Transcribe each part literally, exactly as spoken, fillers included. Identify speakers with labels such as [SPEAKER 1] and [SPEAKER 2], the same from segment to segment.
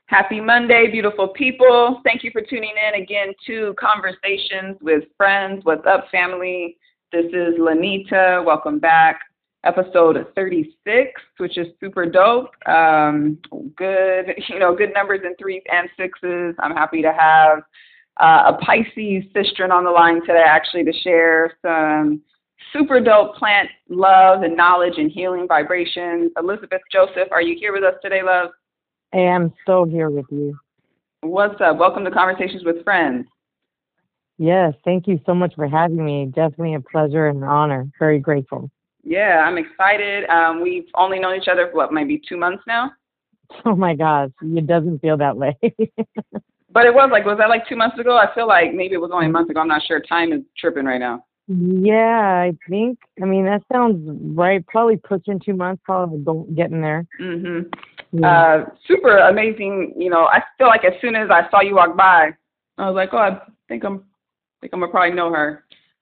[SPEAKER 1] Happy Monday, beautiful people. Thank you for tuning in again to Conversations with Friends. What's up, family? This is Lanita. Welcome back. Episode thirty-six, which is super dope. Um, good, you know, good numbers in threes and sixes. I'm happy to have uh, a Pisces sister on the line today, actually, to share some super dope plant love and knowledge and healing vibrations. Elizabeth Joseph, are you here with us today, love?
[SPEAKER 2] I am so here with you.
[SPEAKER 1] What's up? Welcome to Conversations with Friends.
[SPEAKER 2] Yes, thank you so much for having me. Definitely a pleasure and an honor. Very grateful.
[SPEAKER 1] Yeah, I'm excited. Um, we've only known each other for, what, maybe two months now?
[SPEAKER 2] Oh, my gosh. It doesn't feel that way.
[SPEAKER 1] But it was like, was that like two months ago? I feel like maybe it was only a month ago. I'm not sure. Time is tripping right now.
[SPEAKER 2] Yeah, I think, I mean, that sounds right. Probably pushing two months, probably don't- getting there.
[SPEAKER 1] Mm-hmm.
[SPEAKER 2] Yeah.
[SPEAKER 1] Uh, super amazing. You know, I feel like as soon as I saw you walk by, I was like, oh, I think I'm, think I'm gonna probably know her.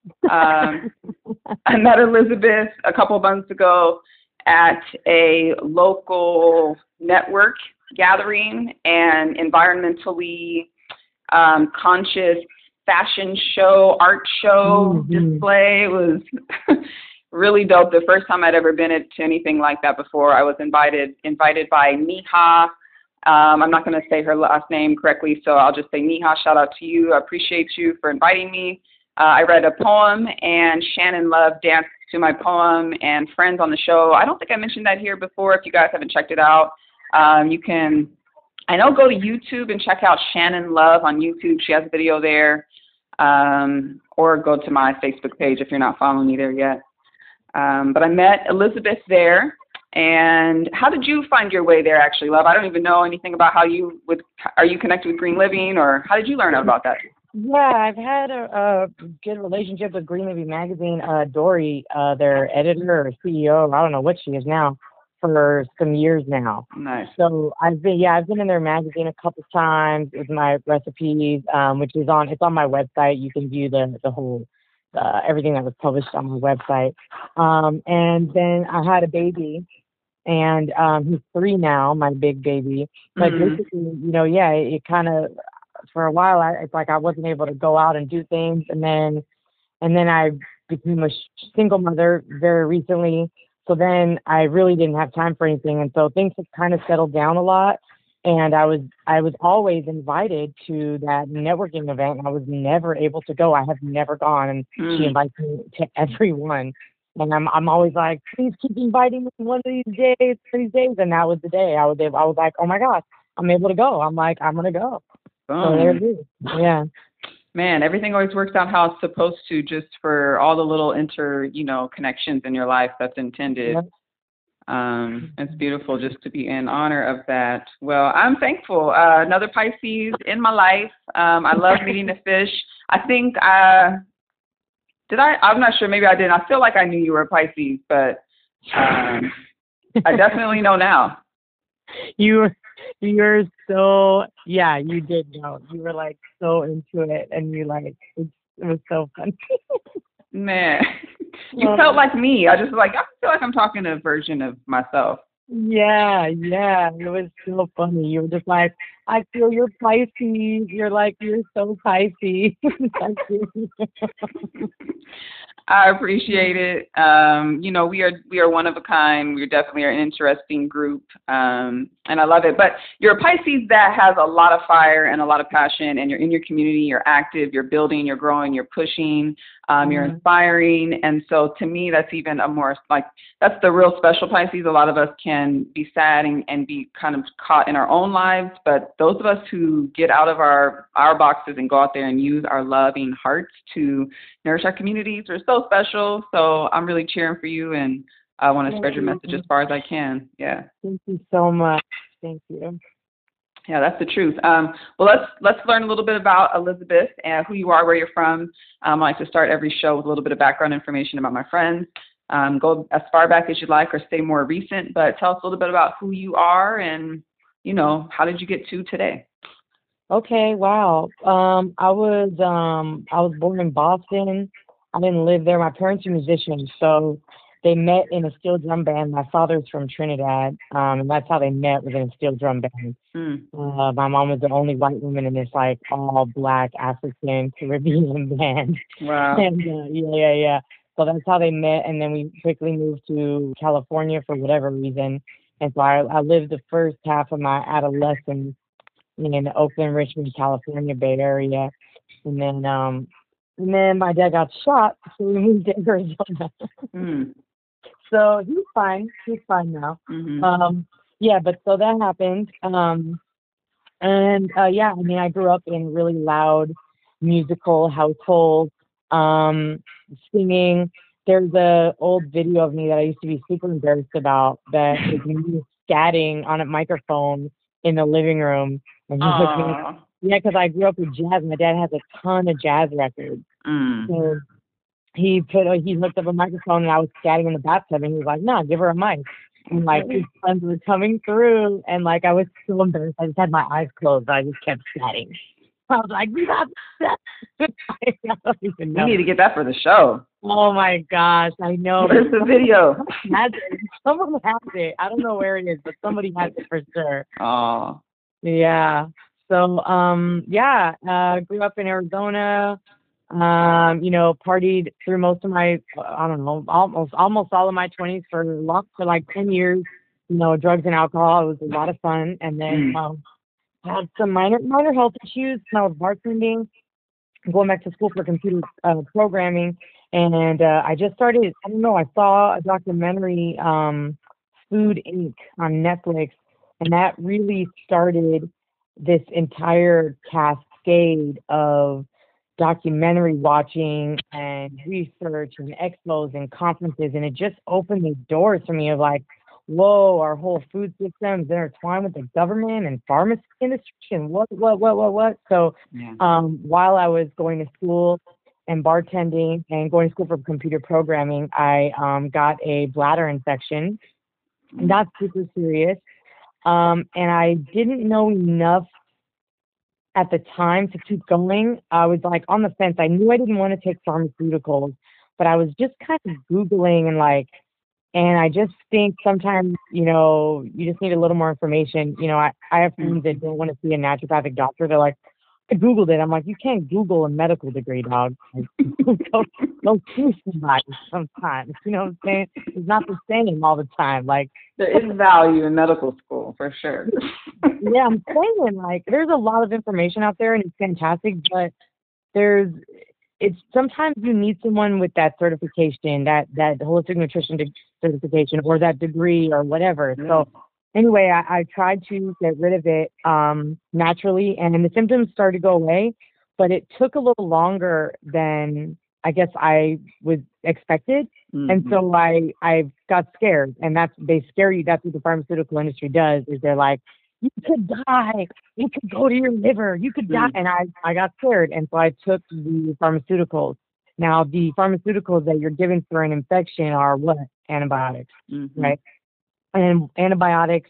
[SPEAKER 1] Um, I met Elizabeth a couple of months ago at a local network gathering and environmentally um, conscious fashion show, art show
[SPEAKER 2] Mhm.
[SPEAKER 1] display. It was really dope. The first time I'd ever been to anything like that before. I was invited invited by Neha. Um, I'm not going to say her last name correctly, so I'll just say Neha. Shout out to you. I appreciate you for inviting me. Uh, I read a poem, and Shannon Love danced to my poem, and friends on the show. I don't think I mentioned that here before. If you guys haven't checked it out, um, you can, I know, go to YouTube and check out Shannon Love on YouTube. She has a video there. Um, or go to my Facebook page if you're not following me there yet. Um, but I met Elizabeth there. And how did you find your way there, actually, love? I don't even know anything about how you would, are you connected with Green Living, or how did you learn about that?
[SPEAKER 2] Yeah, I've had a, a good relationship with Green Living Magazine. Uh, Dory, uh, their editor or C E O, I don't know what she is now, for some years now.
[SPEAKER 1] Nice.
[SPEAKER 2] So I've been, yeah, I've been in their magazine a couple times with my recipes, um, which is on, it's on my website. You can view the, the whole, uh, everything that was published on my website. Um, and then I had a baby, and um, he's three now, my big baby. But
[SPEAKER 1] Mhm.
[SPEAKER 2] basically, you know, yeah, it, it kind of, for a while, I, it's like I wasn't able to go out and do things. And then, and then I became a sh- single mother very recently. So then I really didn't have time for anything. And so things have kind of settled down a lot. And I was, I was always invited to that networking event, and I was never able to go. I have never gone. And she
[SPEAKER 1] Mm.
[SPEAKER 2] invites me to everyone. And I'm, I'm always like, please keep inviting me one of these days, these days. And that was the day I was able, I was like, oh my gosh, I'm able to go. I'm like, I'm going to go. So there
[SPEAKER 1] Boom.
[SPEAKER 2] it is. Yeah.
[SPEAKER 1] Man, everything always works out how it's supposed to, just for all the little inter, you know, connections in your life that's intended.
[SPEAKER 2] Yep.
[SPEAKER 1] Um, it's beautiful just to be in honor of that. Well, I'm thankful. Uh, another Pisces in my life. Um, I love meeting the fish. I think, uh, did I, I'm not sure, maybe I didn't. I feel like I knew you were a Pisces, but um, I definitely know now.
[SPEAKER 2] you were, you're so, yeah, you did know. You were like so into it, and you like, it, it was so fun.
[SPEAKER 1] Man, you
[SPEAKER 2] Um,
[SPEAKER 1] felt like me. I just like, I feel like I'm talking to a version of myself.
[SPEAKER 2] Yeah, yeah, it was so funny. You were just like, I feel your Pisces. You're like, you're so Pisces. Thank you.
[SPEAKER 1] I appreciate it. Um, you know, we are we are one of a kind. We definitely are an interesting group, um, and I love it. But you're a Pisces that has a lot of fire and a lot of passion, and you're in your community. You're active. You're building. You're growing. You're pushing. Um, you're
[SPEAKER 2] Mhm.
[SPEAKER 1] inspiring. And so, to me, that's even a more like that's the real special Pisces. A lot of us can be sad and, and be kind of caught in our own lives, but those of us who get out of our our boxes and go out there and use our loving hearts to nourish our communities are so special. So I'm really cheering for you, and I want to
[SPEAKER 2] Thank
[SPEAKER 1] spread your message
[SPEAKER 2] you.
[SPEAKER 1] as far as I can. Yeah.
[SPEAKER 2] Thank you so much. Thank you.
[SPEAKER 1] Yeah, that's the truth. Um, well, let's let's learn a little bit about Elizabeth and who you are, where you're from. Um, I like to start every show with a little bit of background information about my friends. Um, go as far back as you'd like, or stay more recent. But tell us a little bit about who you are, and you know, how did you get to today?
[SPEAKER 2] Okay, wow. Um, I was um I was born in Boston. I didn't live there. My parents are musicians, so they met in a steel drum band. My father's from Trinidad, um, and that's how they met, was in a steel drum band.
[SPEAKER 1] Mm.
[SPEAKER 2] Uh, my mom was the only white woman in this like all black African Caribbean band.
[SPEAKER 1] Wow.
[SPEAKER 2] And uh, yeah, yeah, yeah. So that's how they met, and then we quickly moved to California for whatever reason. And so I, I lived the first half of my adolescence in Oakland, Richmond, California, Bay Area, and then um, and then my dad got shot, so we moved to Arizona.
[SPEAKER 1] Mm.
[SPEAKER 2] So he's fine. He's fine now.
[SPEAKER 1] Mm-hmm.
[SPEAKER 2] Um, yeah, but so that happened. Um, and uh, yeah, I mean, I grew up in a really loud musical household, um, singing. There's a old video of me that I used to be super embarrassed about that is me scatting on a microphone in the living room. And he hooked me up.
[SPEAKER 1] Aw.
[SPEAKER 2] Yeah, because I grew up with jazz. My dad has a ton of jazz records.
[SPEAKER 1] Mm.
[SPEAKER 2] So he put he hooked up a microphone and I was scatting in the bathtub and he was like, "No, give her a mic." And like his sons were coming through and like I was so embarrassed. I just had my eyes closed. I just kept scatting. I was like, "We got that." I don't even
[SPEAKER 1] We
[SPEAKER 2] know.
[SPEAKER 1] need to get that for the show.
[SPEAKER 2] Oh my gosh, I know.
[SPEAKER 1] Where's the video?
[SPEAKER 2] Has it. Someone has it. I don't know where it is, but somebody has it for sure.
[SPEAKER 1] Oh.
[SPEAKER 2] Yeah. So um yeah, uh grew up in Arizona. Um, you know, partied through most of my, I don't know, almost almost all of my twenties for long, for like ten years. You know, drugs and alcohol. It was a lot of fun, and then
[SPEAKER 1] Mm.
[SPEAKER 2] um, had some minor minor health issues when I was bartending, going back to school for computer uh, programming, and uh, I just started. I don't know. I saw a documentary, um, Food Incorporated on Netflix, and that really started this entire cascade of documentary watching and research and expos and conferences, and it just opened the doors for me of like, whoa, our whole food system is intertwined with the government and pharmacy industry and what, what, what, what, what. So
[SPEAKER 1] Yeah.
[SPEAKER 2] um, while I was going to school and bartending and going to school for computer programming, I um, got a bladder infection. Not super serious. Um, and I didn't know enough at the time to keep going. I was like on the fence. I knew I didn't want to take pharmaceuticals, but I was just kind of Googling and like, and I just think sometimes, you know, you just need a little more information. You know, I, I have friends that don't want to see a naturopathic doctor. They're like, I Googled it. I'm like, you can't Google a medical degree, dog. Like, go, go see somebody sometimes. You know what I'm saying? It's not the same all the time. Like,
[SPEAKER 1] There is value in medical school, for sure.
[SPEAKER 2] yeah, I'm saying, like, there's a lot of information out there and it's fantastic, but there's, it's sometimes you need someone with that certification, that, that holistic nutrition de- certification or that degree or whatever.
[SPEAKER 1] Yeah.
[SPEAKER 2] So anyway, I, I tried to get rid of it um, naturally and the symptoms started to go away, but it took a little longer than I guess I was expected.
[SPEAKER 1] Mm-hmm.
[SPEAKER 2] And so I, I got scared, and that's, they scare you. That's what the pharmaceutical industry does, is they're like, you could die, you could go to your liver, you could die.
[SPEAKER 1] Mm-hmm.
[SPEAKER 2] And I, I got scared. And so I took the pharmaceuticals. Now the pharmaceuticals that you're given for an infection are what? Antibiotics,
[SPEAKER 1] Mm-hmm.
[SPEAKER 2] right? And antibiotics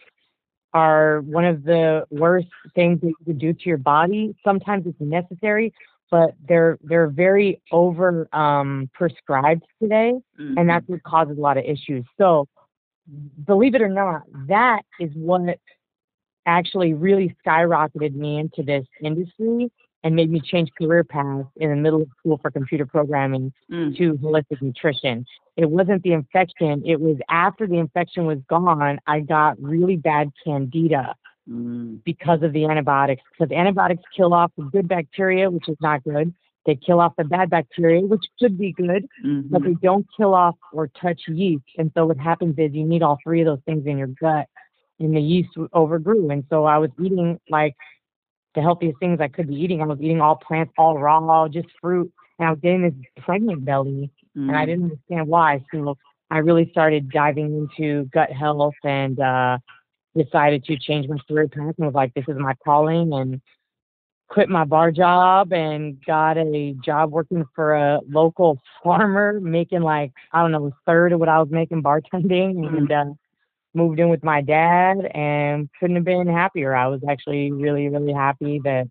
[SPEAKER 2] are one of the worst things that you could do to your body. Sometimes it's necessary, but they're they're very over um, prescribed today,
[SPEAKER 1] Mm-hmm.
[SPEAKER 2] and that's what causes a lot of issues. So, believe it or not, that is what actually really skyrocketed me into this industry and made me change career paths in the middle of school for computer programming
[SPEAKER 1] Mm.
[SPEAKER 2] to holistic nutrition. It wasn't the infection. It was after the infection was gone, I got really bad candida
[SPEAKER 1] Mm.
[SPEAKER 2] because of the antibiotics. Because antibiotics kill off the good bacteria, which is not good. They kill off the bad bacteria, which could be good,
[SPEAKER 1] Mm-hmm.
[SPEAKER 2] but they don't kill off or touch yeast. And so what happens is you need all three of those things in your gut, and the yeast overgrew. And so I was eating like the healthiest things I could be eating. I was eating all plants, all raw, just fruit. And I was getting this pregnant belly,
[SPEAKER 1] Mm.
[SPEAKER 2] and I didn't understand why. So I really started diving into gut health and uh, decided to change my career path and was like, this is my calling, and quit my bar job and got a job working for a local farmer, making like, I don't know, a third of what I was making bartending.
[SPEAKER 1] Mm.
[SPEAKER 2] And uh, moved in with my dad and couldn't have been happier. I was actually really, really happy that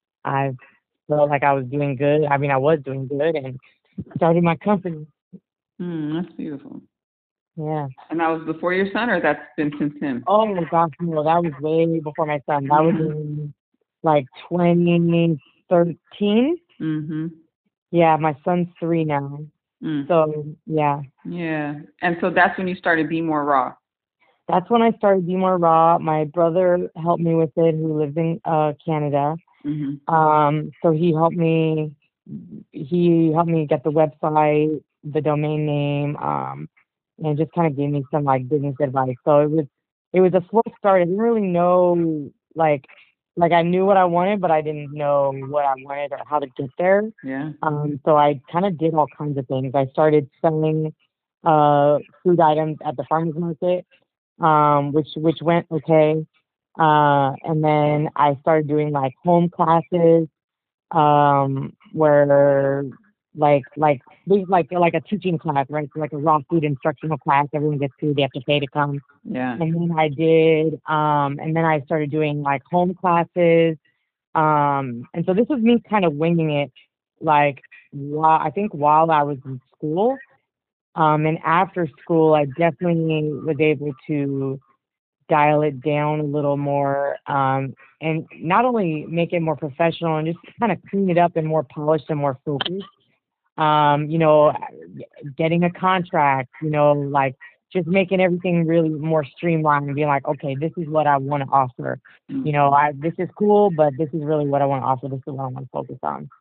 [SPEAKER 2] I felt like I was doing good. I mean, I was doing good, and started my company.
[SPEAKER 1] Mm, that's beautiful.
[SPEAKER 2] Yeah.
[SPEAKER 1] And that was before your son, or that's been since him?
[SPEAKER 2] Oh my gosh, no, that was way before my son. That was in like twenty thirteen.
[SPEAKER 1] Mm-hmm.
[SPEAKER 2] Yeah, my son's three now.
[SPEAKER 1] Mm.
[SPEAKER 2] So yeah,
[SPEAKER 1] Yeah. And so that's when you started Be More Raw.
[SPEAKER 2] that's when I started Be More Raw. My brother helped me with it, who lives in uh Canada.
[SPEAKER 1] Mm-hmm.
[SPEAKER 2] Um, so he helped me. He helped me get the website, the domain name, um, and just kind of gave me some like business advice. So it was it was a slow start. I didn't really know like like I knew what I wanted, but I didn't know what I wanted or how to get there.
[SPEAKER 1] Yeah.
[SPEAKER 2] Um, so I kind of did all kinds of things. I started selling uh food items at the farmers market, um, which which went okay. Uh, and then I started doing like home classes, um, where like like these like like a teaching class, right? So like a raw food instructional class. Everyone gets food. They have to pay to come.
[SPEAKER 1] Yeah.
[SPEAKER 2] And then I did, um, and then I started doing like home classes. Um, and so this was me kind of winging it, like while I think while I was in school. Um, and after school, I definitely was able to dial it down a little more, um, and not only make it more professional and just kind of clean it up and more polished and more focused. Um, you know, getting a contract, you know, like just making everything really more streamlined and being like, okay, this is what I want to offer.
[SPEAKER 1] Mm-hmm.
[SPEAKER 2] You know, I this is cool, but this is really what I want to offer. This is what I want to focus on.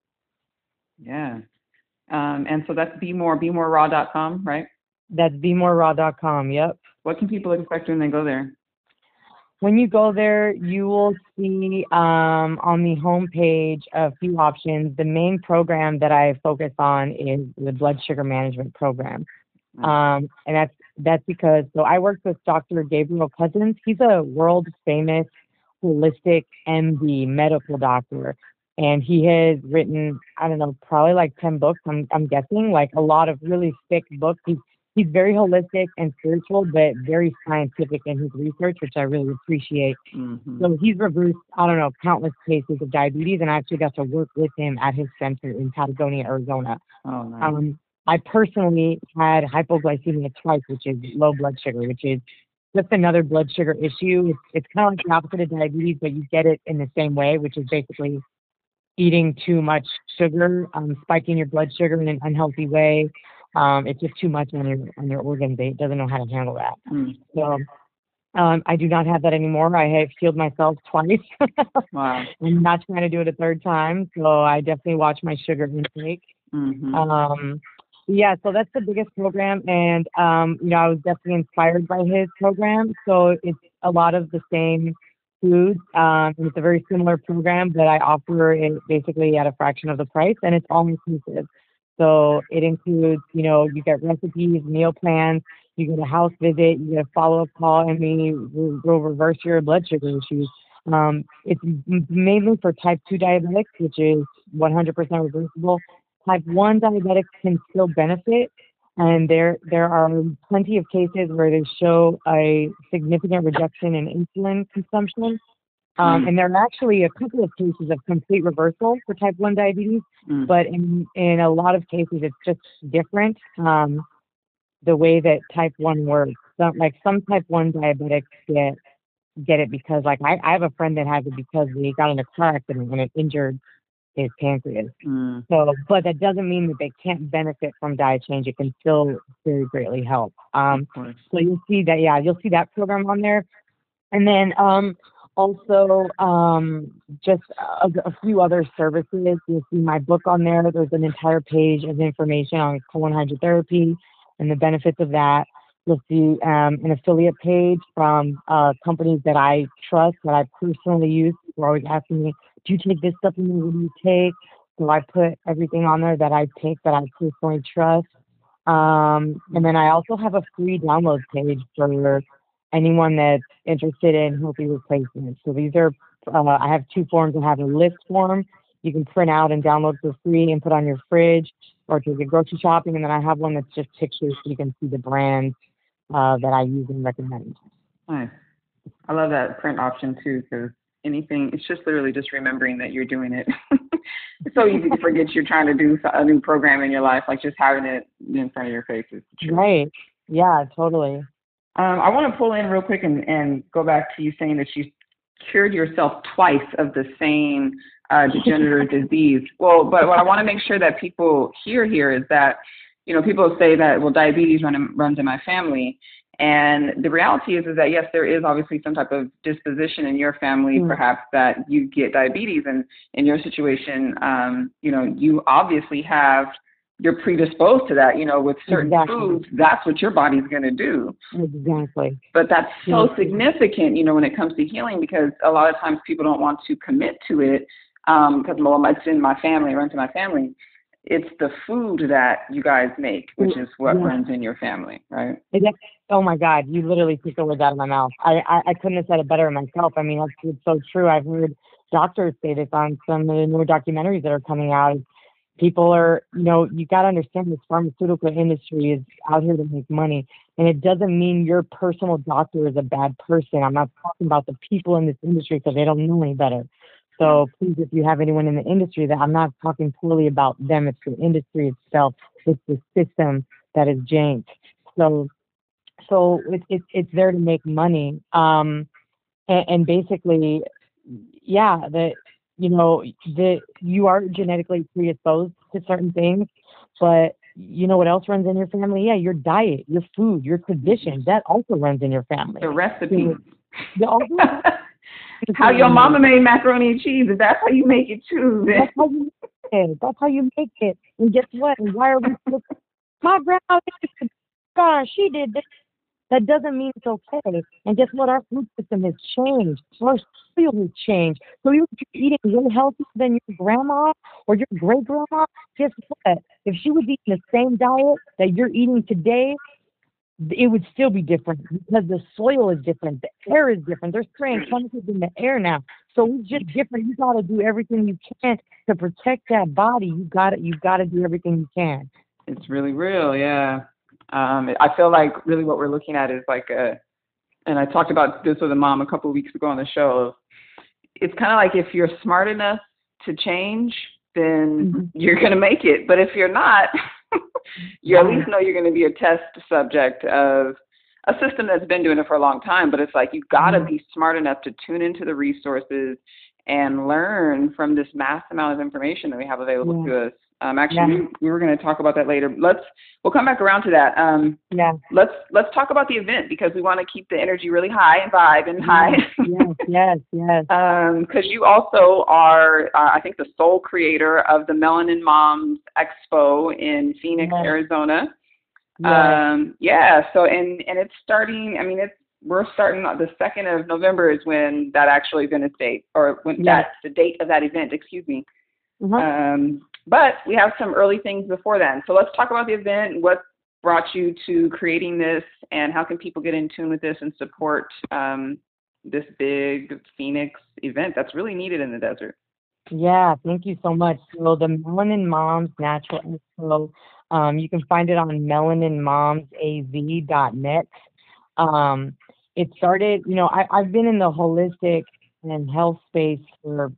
[SPEAKER 1] Yeah. Um, and so that's be more, be more raw dot com, right?
[SPEAKER 2] That's be more raw dot com. Yep.
[SPEAKER 1] What can people expect when they go there?
[SPEAKER 2] When you go there, you will see um, on the homepage a few options. The main program that I focus on is the blood sugar management program. Um, and that's that's because so I work with Doctor Gabriel Cousins. He's a world famous holistic M D medical doctor, and he has written, I don't know, probably like ten books. I'm I'm guessing, like a lot of really thick books. He's he's very holistic and spiritual, but very scientific in his research, which I really appreciate.
[SPEAKER 1] Mm-hmm.
[SPEAKER 2] So he's reversed, I don't know, countless cases of diabetes, and I actually got to work with him at his center in Patagonia, Arizona.
[SPEAKER 1] Oh, nice.
[SPEAKER 2] Um, I personally had hypoglycemia twice, which is low blood sugar, which is just another blood sugar issue. It's, it's kind of like the opposite of diabetes, but you get it in the same way, which is basically eating too much sugar, um, spiking your blood sugar in an unhealthy way. Um, it's just too much on your on your organs. It doesn't know how to handle that.
[SPEAKER 1] Mm.
[SPEAKER 2] So um, I do not have that anymore. I have healed myself twice.
[SPEAKER 1] Wow.
[SPEAKER 2] I'm not trying to do it a third time. So I definitely watch my sugar intake.
[SPEAKER 1] Mm-hmm.
[SPEAKER 2] Um, yeah, so that's the biggest program, and um, you know, I was definitely inspired by his program. So it's a lot of the same foods. Um, and it's a very similar program that I offer it basically at a fraction of the price, and it's all inclusive. So it includes, you know, you get recipes, meal plans, you get a house visit, you get a follow-up call, and we will reverse your blood sugar issues. Um, it's m- mainly for type two diabetics, which is one hundred percent reversible. Type one diabetics can still benefit, and there there are plenty of cases where they show a significant reduction in insulin consumption. Um, and there are actually a couple of cases of complete reversal for type one diabetes,
[SPEAKER 1] Mm.
[SPEAKER 2] but in, in a lot of cases it's just different, um, the way that type one works. So, like some type one diabetics get get it because, like, I, I have a friend that has it because he got in a car accident and it injured his pancreas.
[SPEAKER 1] Mm.
[SPEAKER 2] So, but that doesn't mean that they can't benefit from diet change. It can still very greatly help. Um,
[SPEAKER 1] Of course.
[SPEAKER 2] so you'll see that, yeah, you'll see that program on there. And then um, also um, just a, a few other services. You'll see my book on there. There's an entire page of information on colon hydrotherapy and the benefits of that. You'll see um, an affiliate page from uh, companies that I trust, that I personally use. People are always asking me, do you take this supplement? What do you take? So I put everything on there that I take that I personally trust. Um, and then I also have a free download page for anyone that's interested in healthy replacements. So these are, uh, I have two forms. I have a list form you can print out and download for free and put on your fridge or take it grocery shopping. And then I have one that's just pictures so you can see the brands uh, that I use and recommend.
[SPEAKER 1] Nice. I love that print option too, because anything, it's just literally just remembering that you're doing it. It's so easy to forget you're trying to do a new program in your life, like just having it in front of your face is true.
[SPEAKER 2] Right. Yeah, totally.
[SPEAKER 1] Um, I want to pull in real quick and, and go back to you saying that you cured yourself twice of the same uh, degenerative disease. Well, but what I want to make sure that people hear here is that, you know, people say that, well, diabetes run in, runs in my family. And the reality is, is that, yes, there is obviously some type of disposition in your family,
[SPEAKER 2] Mm.
[SPEAKER 1] perhaps, that you get diabetes. And in your situation, um, you know, you obviously have, you're predisposed to that, you know, with certain
[SPEAKER 2] Exactly.
[SPEAKER 1] foods, that's what your body's going to do.
[SPEAKER 2] Exactly.
[SPEAKER 1] But that's so
[SPEAKER 2] Yeah.
[SPEAKER 1] significant, you know, when it comes to healing, because a lot of times people don't want to commit to it um, because, well, it's in my family, it runs in my family. It's the food that you guys make, which is what
[SPEAKER 2] Yeah.
[SPEAKER 1] runs in your family, right?
[SPEAKER 2] Exactly. Oh my God, you literally took the words out of my mouth. I, I, I couldn't have said it better myself. I mean, that's it's so true. I've heard doctors say this on some of the newer documentaries that are coming out. People are, you know, you got to understand this pharmaceutical industry is out here to make money. And it doesn't mean your personal doctor is a bad person. I'm not talking about the people in this industry because they don't know any better. So please, if you have anyone in the industry, that I'm not talking poorly about them. It's the industry itself. It's the system that is jank. So, so it's it's it's there to make money. Um, and, and basically, yeah, the you know the you are genetically predisposed to certain things, but you know what else runs in your family? Yeah, your diet, your food, your tradition, that also runs in your family.
[SPEAKER 1] The recipe.
[SPEAKER 2] The, all those-
[SPEAKER 1] How your mama made macaroni and cheese, if that's how you make it too. then-
[SPEAKER 2] That's how you make it. That's how you make it. And guess what? And why are we still, my grandma, gosh, she did this. That doesn't mean it's okay. And guess what? Our food system has changed. Our soil has changed. So you're eating way healthier than your grandma or your great grandma. Guess what? If she was eating the same diet that you're eating today, it would still be different because the soil is different, the air is different. They're spraying chemicals in the air now, so it's just different. You got to do everything you can to protect that body. You got to, you got to do everything you can.
[SPEAKER 1] It's really real, yeah. Um, I feel like really what we're looking at is like a, and I talked about this with a mom a couple of weeks ago on the show. It's kind of like if you're smart enough to change, then
[SPEAKER 2] Mm-hmm.
[SPEAKER 1] you're going to make it. But if you're not, you at least know you're going to be a test subject of a system that's been doing it for a long time. But it's like you've got to
[SPEAKER 2] Mm-hmm.
[SPEAKER 1] be smart enough to tune into the resources and learn from this mass amount of information that we have available
[SPEAKER 2] Yeah.
[SPEAKER 1] to us. Um, actually,
[SPEAKER 2] Yeah.
[SPEAKER 1] we, we were going to talk about that later. Let's we'll come back around to that. Um,
[SPEAKER 2] Yeah.
[SPEAKER 1] let's let's talk about the event because we want to keep the energy really high and vibe and high.
[SPEAKER 2] Yes, yes, yes.
[SPEAKER 1] Um, because you also are, uh, I think, the sole creator of the Melanin Moms Expo in Phoenix,
[SPEAKER 2] Yes.
[SPEAKER 1] Arizona.
[SPEAKER 2] Yes.
[SPEAKER 1] Um, yeah. So and and it's starting. I mean, it's we're starting the second of November is when that actual event is date or when
[SPEAKER 2] Yes.
[SPEAKER 1] that's the date of that event. Excuse me.
[SPEAKER 2] Uh-huh.
[SPEAKER 1] Um, but we have some early things before then. So let's talk about the event. What brought you to creating this, and how can people get in tune with this and support um, this big Phoenix event that's really needed in the desert?
[SPEAKER 2] Yeah, thank you so much. So the Melanin Moms Natural Expo, um, you can find it on melanin moms a z dot net. Um, it started, you know, I, I've been in the holistic and health space for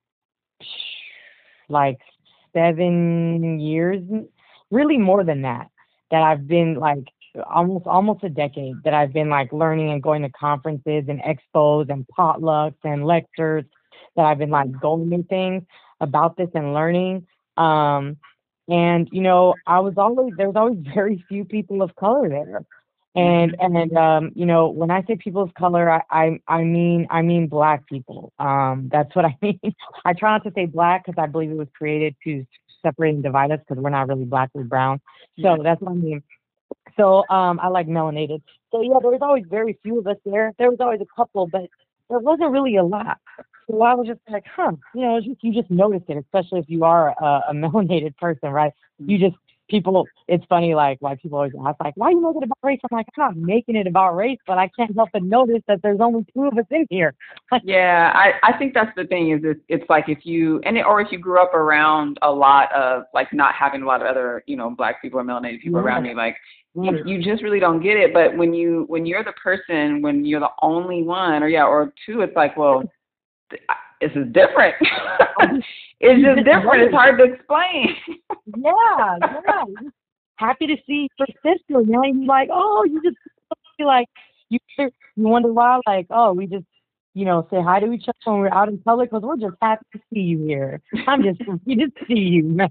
[SPEAKER 2] like seven years, really more than that, that I've been like almost almost a decade that I've been like learning and going to conferences and expos and potlucks and lectures, that I've been like going to things about this and learning. Um, and you know, I was always there was always very few people of color there. And and um, you know, when I say people of color, I, I I mean I mean black people. Um, that's what I mean. I try not to say black because I believe it was created to separate and divide us because we're not really black, we're brown. So that's what I mean. So um, I like melanated. So yeah, there was always very few of us there. There was always a couple, but there wasn't really a lot. So I was just like, huh, you know, it's just, you just notice it, especially if you are a, a melanated person, right? You just, people, it's funny, like, why people always ask, like, why are you making it about race? I'm like, I'm not making it about race, but I can't help but notice that there's only two of us in here.
[SPEAKER 1] Yeah, I, I think that's the thing is it's, it's like if you, and it, or if you grew up around a lot of, like, not having a lot of other, you know, black people or melanated people
[SPEAKER 2] Yeah.
[SPEAKER 1] around me, like,
[SPEAKER 2] Right.
[SPEAKER 1] you, you just really don't get it. But when you, when you're the person, when you're the only one, or yeah, or two, it's like, well, th- this is different. It's just different. It's hard to explain.
[SPEAKER 2] Yeah, yeah. happy to see your sister. Now you're like, oh, you just feel like you you wonder why, like, oh, we just you know say hi to each other when we're out in public because we're just happy to see you here. I'm just happy to see you, man.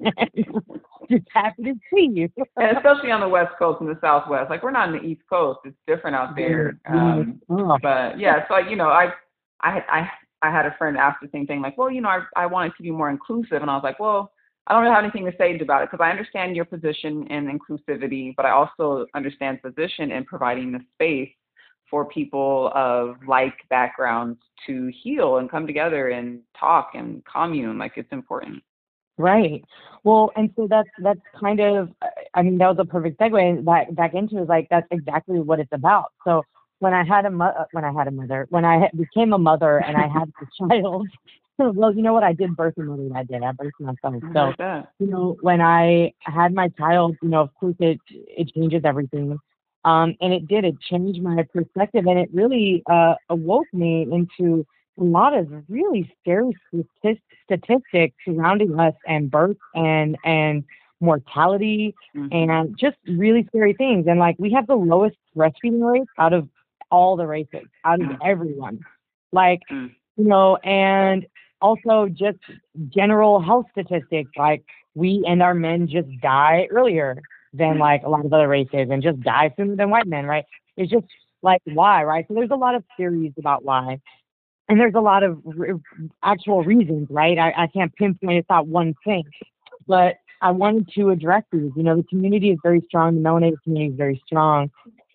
[SPEAKER 2] Just happy to see you.
[SPEAKER 1] And especially on the West Coast and the Southwest. Like, we're not in the East Coast. It's different out there. Um,
[SPEAKER 2] Oh,
[SPEAKER 1] but yeah, so, you know, I, I, had- I, I had a friend ask the same thing, like, well, you know, I, I wanted to be more inclusive. And I was like, well, I don't really have anything to say about it because I understand your position in inclusivity, but I also understand position in providing the space for people of like backgrounds to heal and come together and talk and commune. Like, it's important.
[SPEAKER 2] right. Well, and so that's that's kind of, I mean, that was a perfect segue back back into it. Like that's exactly what it's about. So when I had a mo- uh, when I had a mother, when I ha- became a mother and I had a child, well, you know what? I did birth a mother that day. I birthed myself.
[SPEAKER 1] I
[SPEAKER 2] So
[SPEAKER 1] like that.
[SPEAKER 2] you know, when I had my child, you know, of course it it changes everything. Um, and it did. It changed my perspective, and it really uh, awoke me into a lot of really scary statis- statistics surrounding us and birth and and mortality
[SPEAKER 1] Mm-hmm.
[SPEAKER 2] and just really scary things. And like we have the lowest breastfeeding rates out of all the races, out of everyone. Like
[SPEAKER 1] Mm-hmm.
[SPEAKER 2] you know, and also just general health statistics, like we and our men just die earlier than like a lot of other races and just die sooner than white men, right? It's just like why, right? So there's a lot of theories about why. And there's a lot of r- actual reasons, right? I, I can't pinpoint it's not one thing, but I wanted to address these. You know, the community is very strong. The melanated community is very strong,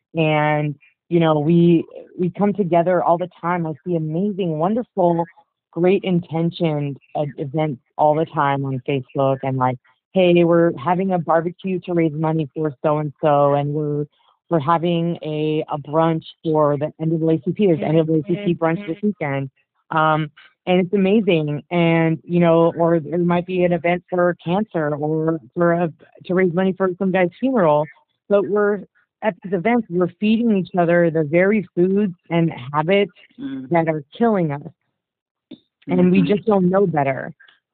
[SPEAKER 2] and you know we we come together all the time. I see amazing, wonderful, great intentioned uh, events all the time on Facebook, and like, hey, we're having a barbecue to raise money for so and so, and we're we're having a a brunch for the N double A C P. There's N double A C P brunch this weekend. Um, and it's amazing, and you know, or there might be an event for cancer, or for a to raise money for some guy's funeral. But we're at these events, we're feeding each other the very foods and habits that are killing us, and we
[SPEAKER 1] Mm-hmm.
[SPEAKER 2] just don't know better.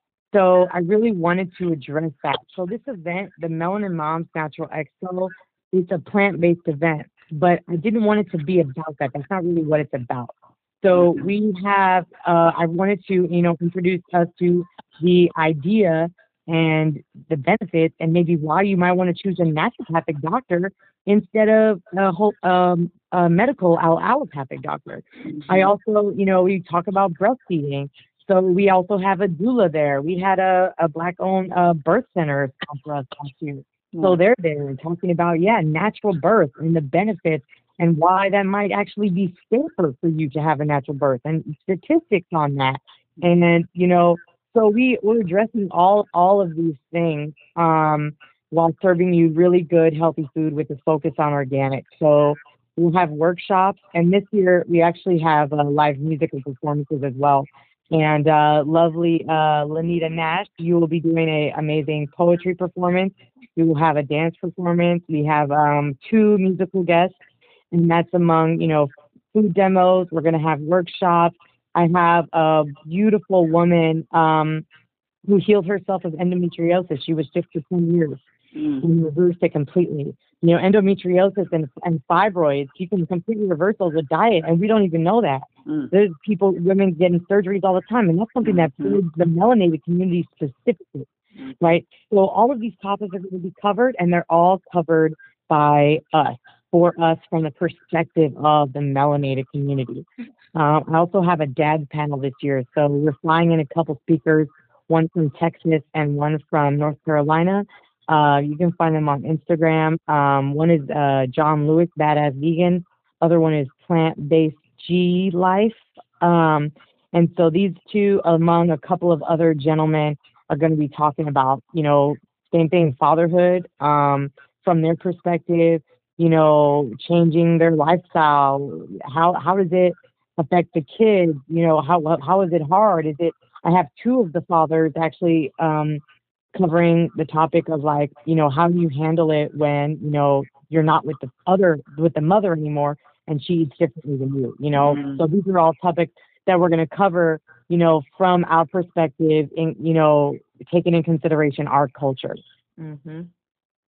[SPEAKER 2] So I really wanted to address that. So this event, the Melanin Moms Natural Expo, it's a plant-based event, but I didn't want it to be about that. That's not really what it's about. So we have, uh, I wanted to, you know, introduce us to the idea and the benefits and maybe why you might want to choose a naturopathic doctor instead of a whole, um, a medical al- allopathic doctor. I also, you know, we talk about breastfeeding. So we also have a doula there. We had a, a black-owned uh, birth center come for us last year. So they're there and talking about, yeah, natural birth and the benefits and why that might actually be safer for you to have a natural birth and statistics on that. And then, you know, so we, we're addressing all, all of these things um, while serving you really good, healthy food with a focus on organic. So we'll have workshops. And this year we actually have uh, live musical performances as well. And uh, lovely uh, Lanita Nash, you will be doing a amazing poetry performance. We will have a dance performance. We have um, two musical guests, and that's among, you know, food demos. We're going to have workshops. I have a beautiful woman um, who healed herself of endometriosis. She was sick for ten years and reversed it completely. You know, endometriosis and, and fibroids, you can completely reverse those with diet, and we don't even know that.
[SPEAKER 1] Mm.
[SPEAKER 2] There's people, women getting surgeries all the time, and that's something that feeds the melanated community specifically, right? So all of these topics are going to be covered, and they're all covered by us, for us, from the perspective of the melanated community. Uh, I also have a dad's panel this year, so we're flying in a couple speakers, one from Texas and one from North Carolina. Uh, you can find them on Instagram. Um, one is uh, John Lewis, Badass Vegan. Other one is Plant Based G Life. Um, and so these two, among a couple of other gentlemen, are going to be talking about, you know, same thing, fatherhood, um, from their perspective, you know, changing their lifestyle. How how does it affect the kids? You know, how how is it hard? Is it? I have two of the fathers actually. Um, covering the topic of like, you know, how do you handle it when, you know, you're not with the other, with the mother anymore and she eats differently than you, you know?
[SPEAKER 1] Mm.
[SPEAKER 2] So these are all topics that we're going to cover, you know, from our perspective in, you know, taking in consideration our culture.
[SPEAKER 1] Mm-hmm.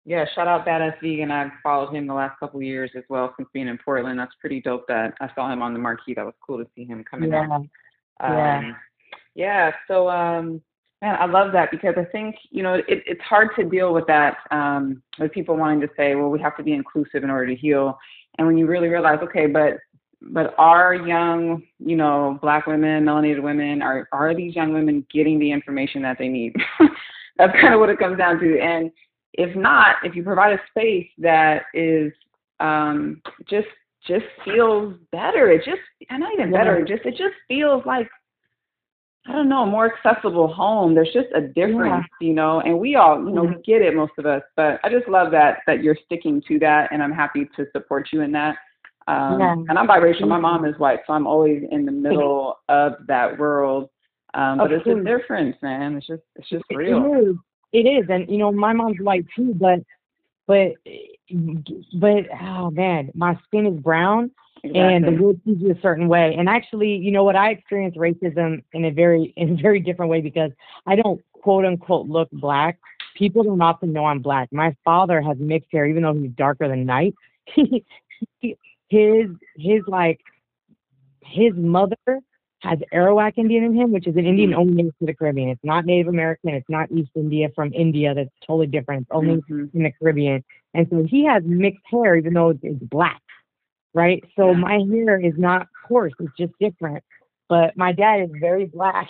[SPEAKER 1] Yeah, shout out Badass Vegan. I've followed him the last couple of years as well since being in Portland. That's pretty dope that I saw him on the marquee. That was cool to see him coming out.
[SPEAKER 2] Yeah, yeah,
[SPEAKER 1] Um, yeah, so um, man, I love that because I think, you know, it, it's hard to deal with that, um, with people wanting to say, well, we have to be inclusive in order to heal. And when you really realize, okay, but but are young, you know, black women, melanated women, are are these young women getting the information that they need? That's kind of what it comes down to. And if not, if you provide a space that is um, just just feels better, it just, and not even better, it just it just feels like, I don't know, more accessible home. There's just a difference, yeah. you know, and we all, you know, we get it, most of us, but I just love that, that you're sticking to that, and I'm happy to support you in that. Um, yeah. And I'm biracial. My mom is white, so I'm always in the middle of that world. Um, but it's just different, man. It's just, it's just real.
[SPEAKER 2] It is. It is. And, you know, my mom's white too, but, but, but, oh man, my skin is brown. Exactly. And the world sees you a certain way. And actually, you know what, I experience racism in a very, in a very different way because I don't quote unquote look black. People don't often know I'm black. My father has mixed hair, even though he's darker than night. his, his like, his mother has Arawak Indian in him, which is an Indian only native to the Caribbean. It's not Native American. It's not East India from India. That's totally different. It's only mm-hmm. in the Caribbean. And so he has mixed hair, even though it's, it's black. Right? So my hair is not coarse, it's just different. But my dad is very black.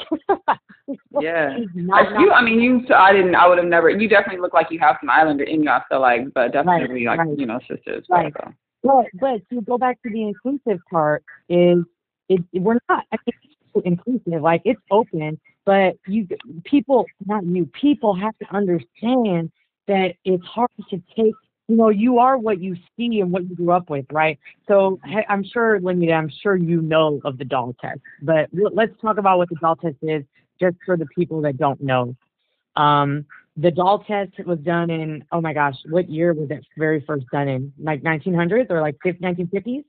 [SPEAKER 1] Yeah. Not, you, I mean, you, I didn't, I would have never, you definitely look like you have some Islander in you, I feel like, but definitely right, like, right. you know, sisters.
[SPEAKER 2] Right. So. But, but to go back to the inclusive part is, it, we're not, I think it's inclusive, like it's open, but you, people, not you, people have to understand that it's hard to take, you know, you are what you see and what you grew up with, right? So I'm sure, Lenita, I'm sure you know of the doll test, but let's talk about what the doll test is just for the people that don't know. Um, the doll test was done in, oh my gosh, what year was it very first done in? Like nineteen hundreds or like nineteen fifties?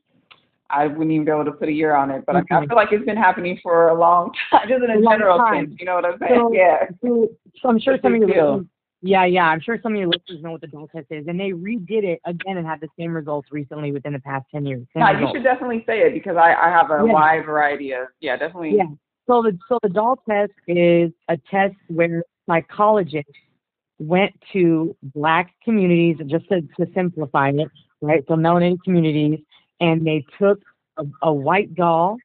[SPEAKER 1] I wouldn't even be able to put a year on it, but okay. I, I feel like it's been happening for a long time, just in a, a general sense, you know what I'm saying?
[SPEAKER 2] So,
[SPEAKER 1] yeah.
[SPEAKER 2] So, so I'm sure some of you Yeah, yeah. I'm sure some of your listeners know what the doll test is, and they redid it again and had the same results recently within the past ten years.
[SPEAKER 1] Yeah, you should definitely say it because I, I have a yeah. wide variety of, yeah, definitely.
[SPEAKER 2] Yeah. So the so the doll test is a test where psychologists went to black communities, just to, to simplify it, right? So melanated communities, and they took a, a white doll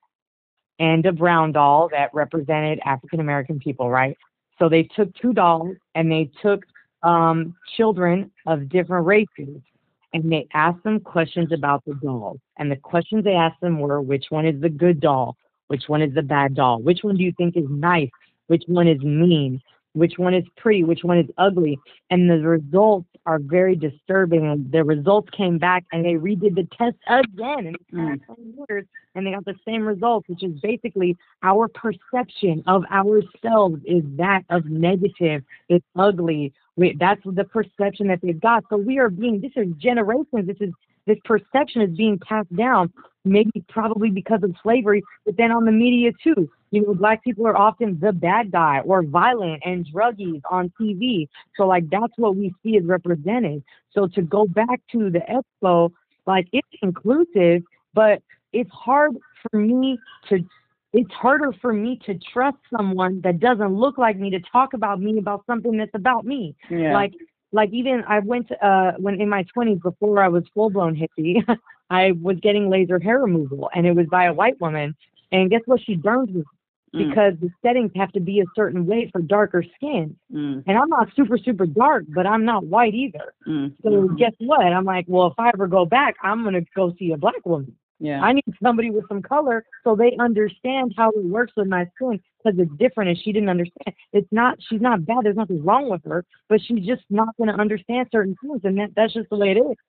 [SPEAKER 2] and a brown doll that represented African American people, right? So they took two dolls and they took um, children of different races and they asked them questions about the dolls. And the questions they asked them were, which one is the good doll? Which one is the bad doll? Which one do you think is nice? Which one is mean? Which one is pretty? Which one is ugly? And the results are very disturbing. The results came back and they redid the test again in the past twenty years, and they got the same results, which is basically our perception of ourselves is that of negative. It's ugly. We, that's the perception that they've got. So we are being, this is generations. This is, this perception is being passed down, maybe probably because of slavery, but then on the media too. You know, black people are often the bad guy or violent and druggies on T V. So, like, that's what we see as represented. So to go back to the expo, like, it's inclusive, but it's hard for me to, it's harder for me to trust someone that doesn't look like me to talk about me about something that's about me.
[SPEAKER 1] Yeah.
[SPEAKER 2] Like, like even I went to, uh, when in my twenties, before I was full-blown hippie, I was getting laser hair removal, and it was by a white woman. And guess what? She burned me. Because mm. the settings have to be a certain way for darker skin.
[SPEAKER 1] Mm.
[SPEAKER 2] And I'm not super, super dark, but I'm not white either.
[SPEAKER 1] Mm.
[SPEAKER 2] So mm-hmm. guess what? I'm like, well, if I ever go back, I'm going to go see a black woman.
[SPEAKER 1] Yeah.
[SPEAKER 2] I need somebody with some color so they understand how it works with my skin, because it's different and she didn't understand. It's not, she's not bad. There's nothing wrong with her, but she's just not going to understand certain things. And that, that's just the way it is.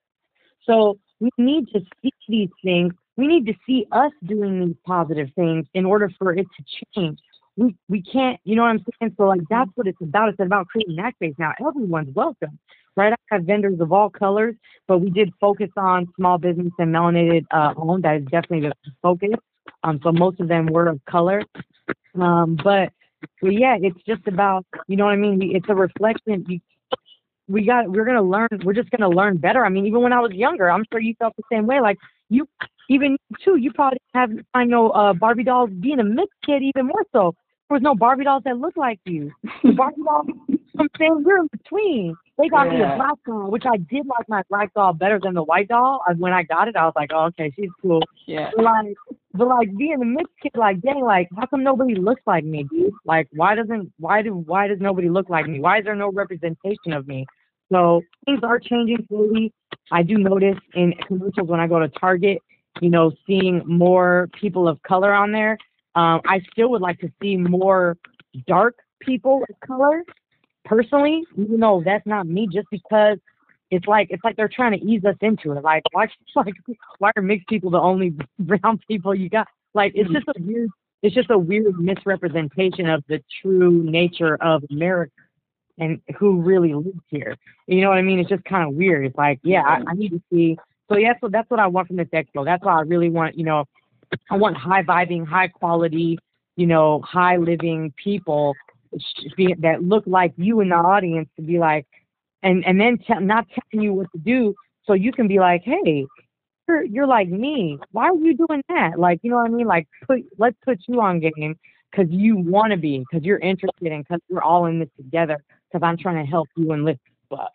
[SPEAKER 2] So we need to see these things. We need to see us doing these positive things in order for it to change. We we can't, you know what I'm saying? So, like, that's what it's about. It's about creating that space. Now, everyone's welcome, right? I have vendors of all colors, but we did focus on small business and melanated uh, owned. That is definitely the focus. Um, so most of them were of color. Um, but, but, yeah, it's just about, you know what I mean? It's a reflection. You, we got we're gonna learn. We're just gonna learn better. I mean, even when I was younger, I'm sure you felt the same way. Like you, even you too, you probably have I know uh, Barbie dolls. Being a mixed kid, even more so. There was no Barbie dolls that looked like you. The Barbie dolls, I'm saying, we're in between. They got me a
[SPEAKER 1] Yeah.
[SPEAKER 2] black doll, which I did like my black doll better than the white doll. And when I got it, I was like, oh, okay, she's cool.
[SPEAKER 1] Yeah.
[SPEAKER 2] But like, but like being a mixed kid, like, dang, like, how come nobody looks like me, dude? Like, why doesn't, why do, why does nobody look like me? Why is there no representation of me? So things are changing slowly. I do notice in commercials when I go to Target, you know, seeing more people of color on there. Um, I still would like to see more dark people of color, personally, even though that's not me, just because it's like it's like they're trying to ease us into it. Like, why, like, why are mixed people the only brown people you got? Like, it's just a weird, it's just a weird misrepresentation of the true nature of America and who really lives here. You know what I mean? It's just kind of weird. It's like, yeah, I, I need to see. So yeah, so that's what I want from this expo. That's why I really want, you know, I want high vibing, high quality, you know, high living people be, that look like you in the audience to be like, and and then t- not telling you what to do, so you can be like, hey, you're you're like me. Why are you doing that? Like, you know what I mean? Like, put let's put you on game because you want to be, because you're interested, and because we're all in this together. Because I'm trying to help you and lift you up.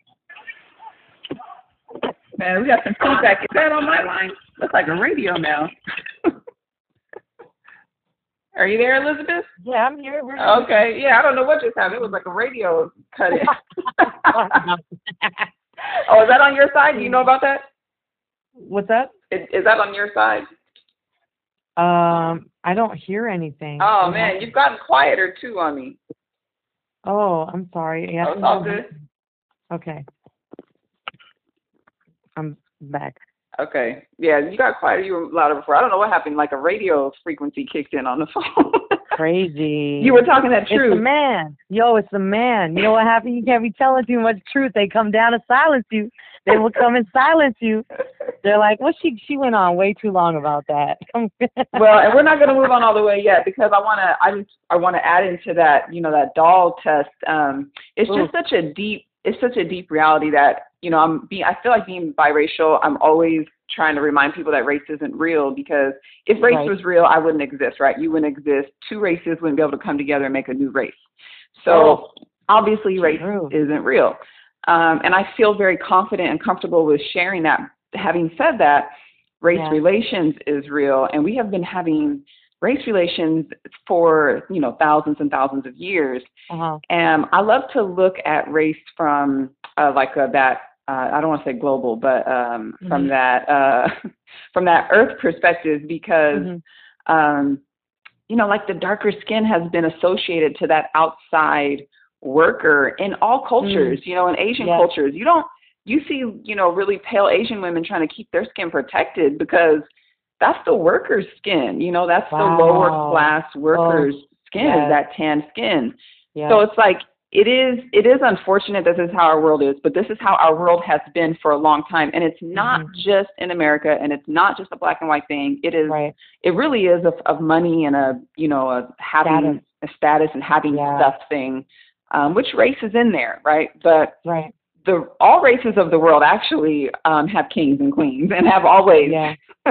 [SPEAKER 1] Man, we got some feedback. Is that on my line? Looks like a radio now. Are you there, Elizabeth?
[SPEAKER 2] Yeah, I'm here. We're
[SPEAKER 1] Okay. Yeah, I don't know what just happened. It was like a radio cut in. Oh, is that on your side? Do you know about that?
[SPEAKER 2] What's that?
[SPEAKER 1] Is, is that on your side?
[SPEAKER 2] Um, I don't hear anything.
[SPEAKER 1] Oh, man, you've gotten quieter, too, on me.
[SPEAKER 2] Oh, I'm sorry. Yeah,
[SPEAKER 1] Oh, it's all good.
[SPEAKER 2] Okay. I'm back.
[SPEAKER 1] Okay. Yeah, you got quieter. You were louder before. I don't know what happened. Like a radio frequency kicked in on the phone.
[SPEAKER 2] Crazy.
[SPEAKER 1] You were talking that truth.
[SPEAKER 2] It's the man. Yo, it's the man. You know what happened? You can't be telling too much truth. They come down to silence you. They will come and silence you. They're like, well, she she went on way too long about that.
[SPEAKER 1] Well, and we're not going to move on all the way yet because I want to I just I want to add into that, you know, that doll test. Um, it's just
[SPEAKER 2] Ooh.
[SPEAKER 1] such a deep it's such a deep reality that, you know, I'm being I feel like being biracial. I'm always trying to remind people that race isn't real, because if race
[SPEAKER 2] Right.
[SPEAKER 1] was real, I wouldn't exist, right? You wouldn't exist. Two races wouldn't be able to come together and make a new race. So
[SPEAKER 2] Oh.
[SPEAKER 1] obviously race
[SPEAKER 2] True.
[SPEAKER 1] isn't real. Um, and I feel very confident and comfortable with sharing that. Having said that, race
[SPEAKER 2] Yeah.
[SPEAKER 1] relations is real, and we have been having race relations for, you know, thousands and thousands of years.
[SPEAKER 2] Uh-huh.
[SPEAKER 1] And I love to look at race from uh, like uh, that, uh, I don't want to say global, but um,
[SPEAKER 2] Mhm.
[SPEAKER 1] from that uh, from that Earth perspective, because,
[SPEAKER 2] Mhm.
[SPEAKER 1] um, you know, like the darker skin has been associated to that outside worker in all cultures, you know, in Asian
[SPEAKER 2] Yeah.
[SPEAKER 1] cultures. You don't, you see, you know, really pale Asian women trying to keep their skin protected because that's the worker's skin, you know, that's
[SPEAKER 2] Wow.
[SPEAKER 1] the lower class worker's skin,
[SPEAKER 2] yes.
[SPEAKER 1] is that tan skin.
[SPEAKER 2] Yeah.
[SPEAKER 1] So it's like, it is, it is unfortunate that this is how our world is, but this is how our world has been for a long time. And it's not
[SPEAKER 2] Mhm.
[SPEAKER 1] just in America, and it's not just a black and white thing. It is,
[SPEAKER 2] Right.
[SPEAKER 1] it really is of, of money and a, you know, a having
[SPEAKER 2] Status.
[SPEAKER 1] a status and having
[SPEAKER 2] Yeah.
[SPEAKER 1] stuff thing, um, which race is in there, right? But
[SPEAKER 2] Right.
[SPEAKER 1] the all races of the world actually um, have kings and queens and have always.
[SPEAKER 2] Yeah.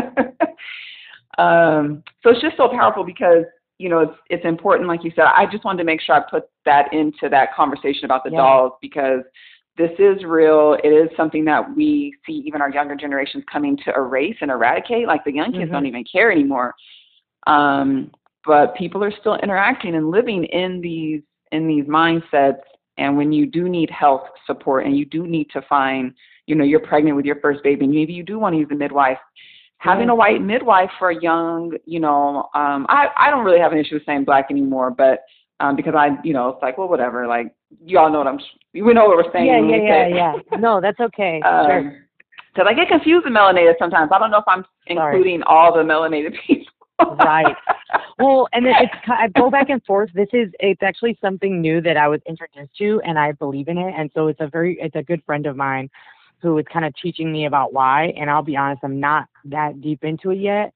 [SPEAKER 1] um, so it's just so powerful because, you know, it's it's important, like you said. I just wanted to make sure I put that into that conversation about the
[SPEAKER 2] Yeah.
[SPEAKER 1] dolls, because this is real. It is something that we see even our younger generations coming to erase and eradicate. Like the young kids
[SPEAKER 2] Mhm.
[SPEAKER 1] don't even care anymore. Um, but people are still interacting and living in these in these mindsets. And when you do need health support and you do need to find, you know, you're pregnant with your first baby and maybe you do want to use a midwife, having
[SPEAKER 2] Yeah.
[SPEAKER 1] a white midwife for a young, you know, um, I, I don't really have an issue with saying black anymore, but um, because I, you know, it's like, well, whatever, like, you all know what I'm, we know what we're saying.
[SPEAKER 2] Yeah,
[SPEAKER 1] when
[SPEAKER 2] yeah,
[SPEAKER 1] we
[SPEAKER 2] yeah,
[SPEAKER 1] say-
[SPEAKER 2] yeah. No, that's okay.
[SPEAKER 1] Um,
[SPEAKER 2] Sure.
[SPEAKER 1] Because I get confused with melanated sometimes. I don't know if I'm
[SPEAKER 2] Sorry.
[SPEAKER 1] including all the melanated people.
[SPEAKER 2] Right. Well, and it- it's ki- I go back and forth. This is it's actually something new that I was introduced to, and I believe in it. And so it's a very it's a good friend of mine who is kind of teaching me about why. And I'll be honest, I'm not that deep into it yet.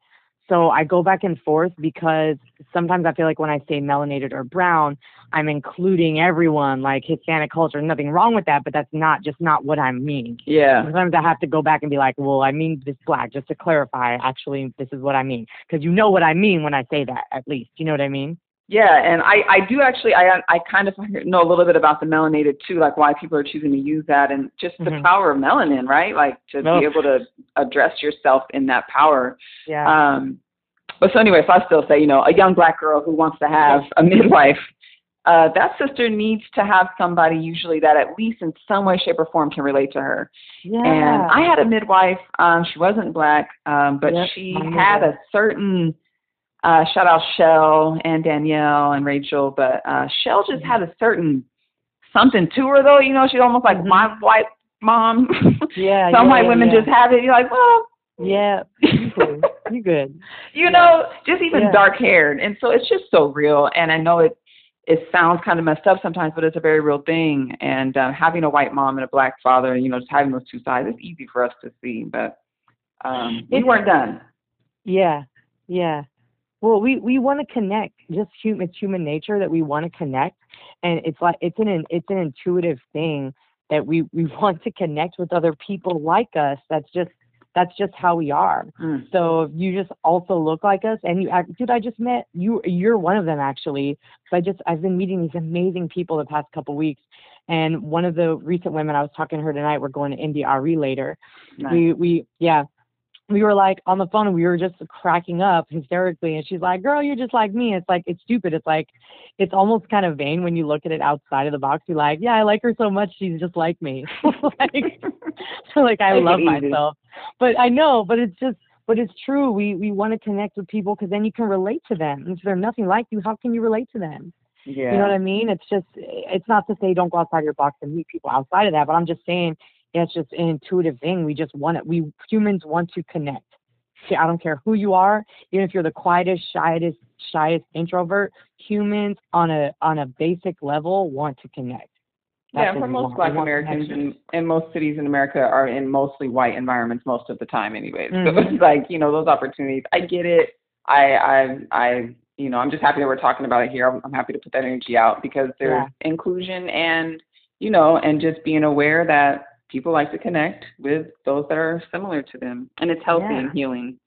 [SPEAKER 2] so I go back and forth because sometimes I feel like when I say melanated or brown, I'm including everyone, like Hispanic culture. Nothing wrong with that, but that's not just not what I mean.
[SPEAKER 1] Yeah.
[SPEAKER 2] Sometimes I have to go back and be like, well, I mean this black, just to clarify. Actually, this is what I mean, because you know what I mean when I say that. At least you know what I mean.
[SPEAKER 1] Yeah, and I, I do actually, I I kind of know a little bit about the melanated too, like why people are choosing to use that and just the
[SPEAKER 2] Mm-hmm.
[SPEAKER 1] power of melanin, right? Like to
[SPEAKER 2] Oh.
[SPEAKER 1] be able to address yourself in that power.
[SPEAKER 2] Yeah.
[SPEAKER 1] Um, but so anyway, so I still say, you know, a young black girl who wants to have a midwife, uh, that sister needs to have somebody usually that at least in some way, shape, or form can relate to her.
[SPEAKER 2] Yeah.
[SPEAKER 1] And I had a midwife, um, she wasn't black, um, but
[SPEAKER 2] Yep,
[SPEAKER 1] she
[SPEAKER 2] mine
[SPEAKER 1] had
[SPEAKER 2] neither.
[SPEAKER 1] a certain, Uh, shout out Shell and Danielle and Rachel, but uh, Shell just had a certain something to her, though. You know, she's almost like
[SPEAKER 2] Mhm.
[SPEAKER 1] my white mom.
[SPEAKER 2] Yeah,
[SPEAKER 1] Some
[SPEAKER 2] yeah,
[SPEAKER 1] white
[SPEAKER 2] yeah,
[SPEAKER 1] women
[SPEAKER 2] yeah.
[SPEAKER 1] just have it. You're like, well,
[SPEAKER 2] Yeah, you good. You good.
[SPEAKER 1] you
[SPEAKER 2] Yeah.
[SPEAKER 1] know, just even
[SPEAKER 2] Yeah.
[SPEAKER 1] dark haired. And so it's just so real. And I know it it sounds kind of messed up sometimes, but it's a very real thing. And uh, having a white mom and a black father, you know, just having those two sides, it's easy for us to see. But um, we
[SPEAKER 2] It's-
[SPEAKER 1] weren't done.
[SPEAKER 2] Yeah, yeah. Well, we, we want to connect. Just human, it's human nature that we want to connect, and it's like it's an it's an intuitive thing that we, we want to connect with other people like us. That's just that's just how we are.
[SPEAKER 1] Mm.
[SPEAKER 2] So if you just also look like us, and you act, dude, I just met you. You're one of them actually. So I just I've been meeting these amazing people the past couple weeks, and one of the recent women I was talking to her tonight. We're going to India Ari later.
[SPEAKER 1] Nice.
[SPEAKER 2] We we yeah. We were like on the phone and we were just cracking up hysterically. And she's like, girl, you're just like me. It's like, it's stupid. It's like, it's almost kind of vain when you look at it outside of the box. You're like, yeah, I like her so much. She's just like me. like, so like, I
[SPEAKER 1] Take it
[SPEAKER 2] love
[SPEAKER 1] easy.
[SPEAKER 2] myself. But I know, but it's just, but it's true. We, we want to connect with people because then you can relate to them. And if they're nothing like you, how can you relate to them?
[SPEAKER 1] Yeah.
[SPEAKER 2] You know what I mean? It's just, it's not to say don't go outside your box and meet people outside of that, but I'm just saying it's just an intuitive thing. We just want it. We humans want to connect. See, I don't care who you are, even if you're the quietest, shyest, shyest introvert. Humans on a on a basic level want to connect. That's
[SPEAKER 1] Yeah,
[SPEAKER 2] what
[SPEAKER 1] for
[SPEAKER 2] we
[SPEAKER 1] most
[SPEAKER 2] want. We
[SPEAKER 1] Black
[SPEAKER 2] want
[SPEAKER 1] Americans
[SPEAKER 2] connection.
[SPEAKER 1] and, and most cities in America are in mostly white environments most of the time anyways. So
[SPEAKER 2] Mhm.
[SPEAKER 1] it's like, you know, those opportunities. I get it. I I I you know, I'm just happy that we're talking about it here. I'm, I'm happy to put that energy out because there's
[SPEAKER 2] Yeah.
[SPEAKER 1] inclusion and, you know, and just being aware that people like to connect with those that are similar to them. And it's healthy
[SPEAKER 2] Yeah.
[SPEAKER 1] and healing.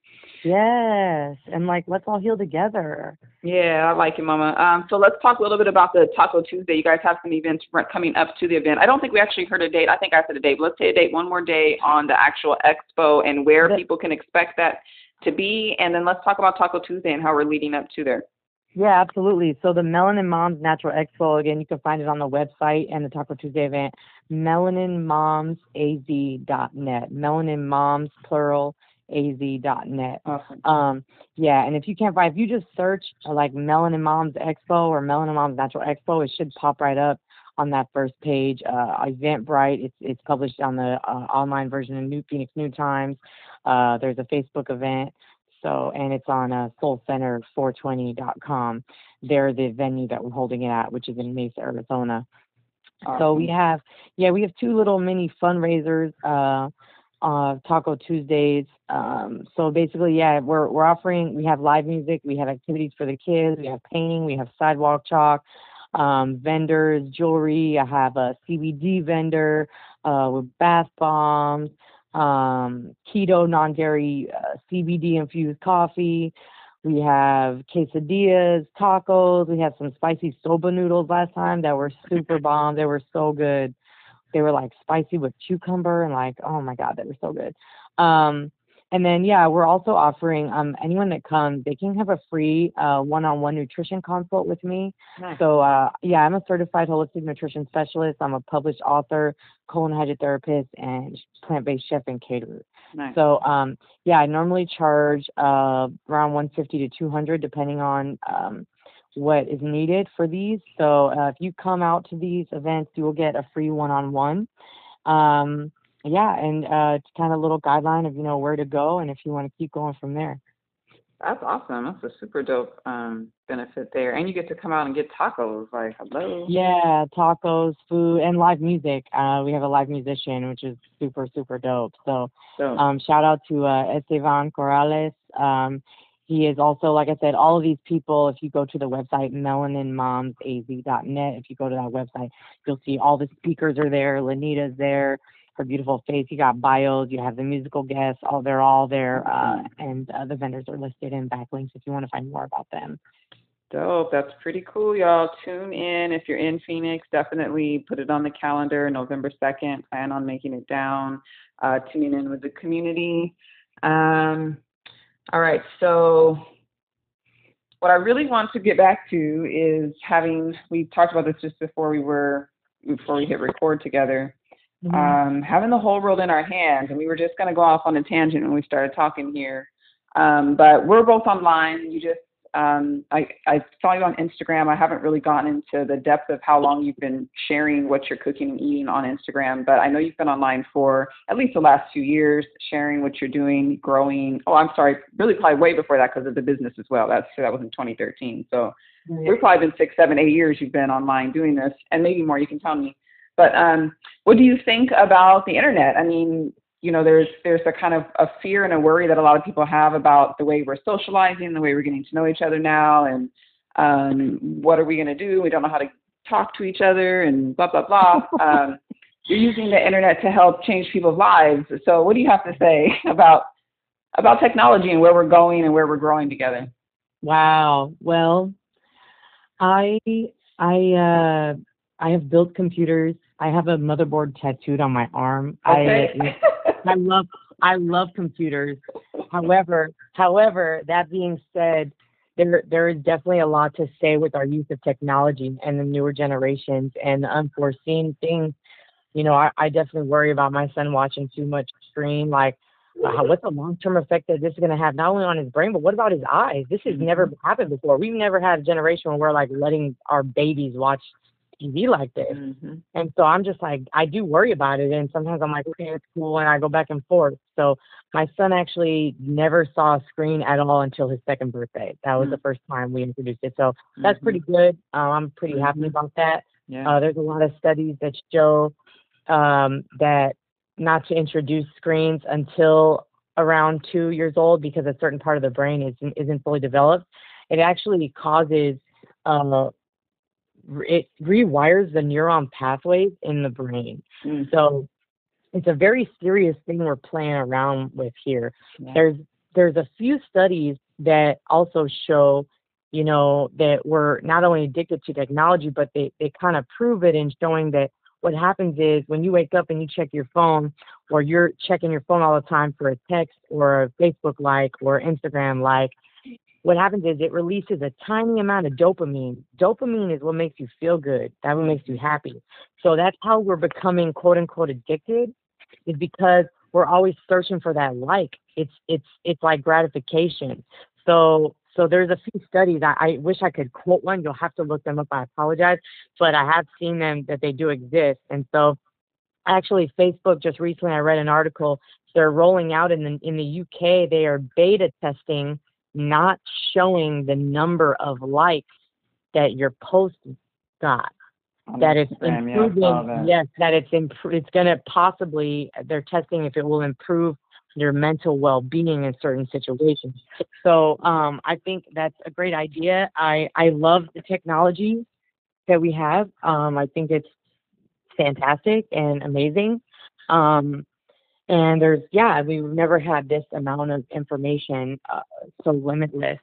[SPEAKER 2] Yes, and like let's all heal together.
[SPEAKER 1] Yeah, I like it, Mama. Um, so let's talk a little bit about the Taco Tuesday. You guys have some events r- coming up to the event. I don't think we actually heard a date. I think I said a date. But let's say a date, one more day on the actual expo and where
[SPEAKER 2] The-
[SPEAKER 1] people can expect that to be. And then let's talk about Taco Tuesday and how we're leading up to there.
[SPEAKER 2] Yeah, absolutely. So the Melanin Moms Natural Expo, again, you can find it on the website and the Taco Tuesday event, melanin moms a z dot net. Melanin Moms, plural, A Z dot net.
[SPEAKER 1] Awesome.
[SPEAKER 2] Um, yeah, and if you can't find, if you just search uh, like Melanin Moms Expo or Melanin Moms Natural Expo, it should pop right up on that first page. Uh, Eventbrite, it's it's published on the uh, online version of New Phoenix New Times. Uh, there's a Facebook event. So, and it's on uh, soul center four twenty dot com. They're the venue that we're holding it at, which is in Mesa, Arizona.
[SPEAKER 1] Awesome.
[SPEAKER 2] So we have, yeah, we have two little mini fundraisers, uh, uh, Taco Tuesdays. Um, so basically, yeah, we're we're offering. We have live music, we have activities for the kids, we have painting, we have sidewalk chalk, um, vendors, jewelry. I have a C B D vendor uh, with bath bombs, um, keto, non-dairy, uh, C B D infused coffee. We have quesadillas, tacos. We had some spicy soba noodles last time that were super bomb. They were so good. They were like spicy with cucumber and like, oh my God, they were so good. Um, and then, yeah, we're also offering um, anyone that comes, they can have a free uh, one-on-one nutrition consult with me.
[SPEAKER 1] Nice.
[SPEAKER 2] So, uh, yeah, I'm a certified holistic nutrition specialist. I'm a published author, colon hydrotherapist, and plant-based chef and caterer.
[SPEAKER 1] Nice.
[SPEAKER 2] So, um, yeah, I normally charge uh, around one hundred fifty to two hundred depending on um, what is needed for these. So uh, if you come out to these events, you will get a free one-on-one. Um, yeah, and uh, it's kind of a little guideline of, you know, where to go and if you want to keep going from there.
[SPEAKER 1] That's awesome. That's a super dope um, benefit there. And you get to come out and get tacos. Like, hello.
[SPEAKER 2] Yeah, tacos, food, and live music. Uh, we have a live musician, which is super, super dope. So
[SPEAKER 1] So,
[SPEAKER 2] um, shout out to uh, Esteban Corrales. Um, He is also, like I said, all of these people, if you go to the website, melanin moms a z dot net, if you go to that website, you'll see all the speakers are there. Lanita's there, her beautiful face. You got bios, you have the musical guests, all they're all there, uh, and uh, the vendors are listed in backlinks if you want to find more about them.
[SPEAKER 1] Dope. That's pretty cool, y'all. Tune in. If you're in Phoenix, definitely put it on the calendar, November second. Plan on making it down, uh, tuning in with the community. Um, all right, so what I really want to get back to is having, we talked about this just before we were, before we hit record together, mm-hmm. um, having the whole world in our hands. And we were just going to go off on a tangent when we started talking here. Um, but we're both online. You just, um, I, I saw you on Instagram. I haven't really gotten into the depth of how long you've been sharing what you're cooking and eating on Instagram, but I know you've been online for at least the last few years, sharing what you're doing, growing. Oh, I'm sorry, really probably way before that because of the business as well. That's, that was in twenty thirteen. So mm-hmm. We've probably been six, seven, eight years you've been online doing this, and maybe more, you can tell me. But um, what do you think about the internet? I mean, you know, there's there's a kind of a fear and a worry that a lot of people have about the way we're socializing, the way we're getting to know each other now, and um, what are we going to do? We don't know how to talk to each other, and blah, blah, blah. um, you're using the internet to help change people's lives. So what do you have to say about about technology and where we're going and where we're growing together?
[SPEAKER 2] Wow. Well, I I uh, I have built computers. I have a motherboard tattooed on my arm.
[SPEAKER 1] Okay.
[SPEAKER 2] I I love I love computers. However, however, that being said, there there is definitely a lot to say with our use of technology and the newer generations and the unforeseen things. You know, I, I definitely worry about my son watching too much screen. Like, uh, what's the long-term effect that this is going to have not only on his brain, but what about his eyes? This has never happened before. We've never had a generation where we're like letting our babies watch T V like this. Mm-hmm. And so I'm just like, I do worry about it. And sometimes I'm like, okay, it's cool. And I go back and forth. So my son actually never saw a screen at all until his second birthday. That was mm-hmm. the first time we introduced it. So mm-hmm. that's pretty good. Uh, I'm pretty mm-hmm. happy about that. Yeah. Uh, there's a lot of studies that show um, that not to introduce screens until around two years old because a certain part of the brain isn't, isn't fully developed. It actually causes uh, it rewires the neuron pathways in the brain. Mm. So it's a very serious thing we're playing around with here. Yeah. There's there's a few studies that also show, you know, that we're not only addicted to technology, but they, they kind of prove it in showing that what happens is when you wake up and you check your phone, or you're checking your phone all the time for a text or a Facebook like or Instagram like, what happens is it releases a tiny amount of dopamine. Dopamine is what makes you feel good. That's what makes you happy. So that's how we're becoming quote unquote addicted, is because we're always searching for that like. It's it's it's like gratification. So so there's a few studies. I, I wish I could quote one. You'll have to look them up. I apologize, but I have seen them that they do exist. And so actually, Facebook just recently I read an article. They're rolling out in the in the U K. They are beta testing, not showing the number of likes that your post got. On that it's Instagram, improving. Yeah, that. Yes, that it's imp- It's going to possibly. They're testing if it will improve your mental well-being in certain situations. So um, I think that's a great idea. I I love the technology that we have. Um, I think it's fantastic and amazing. Um, And there's, yeah, we've never had this amount of information uh, so limitless,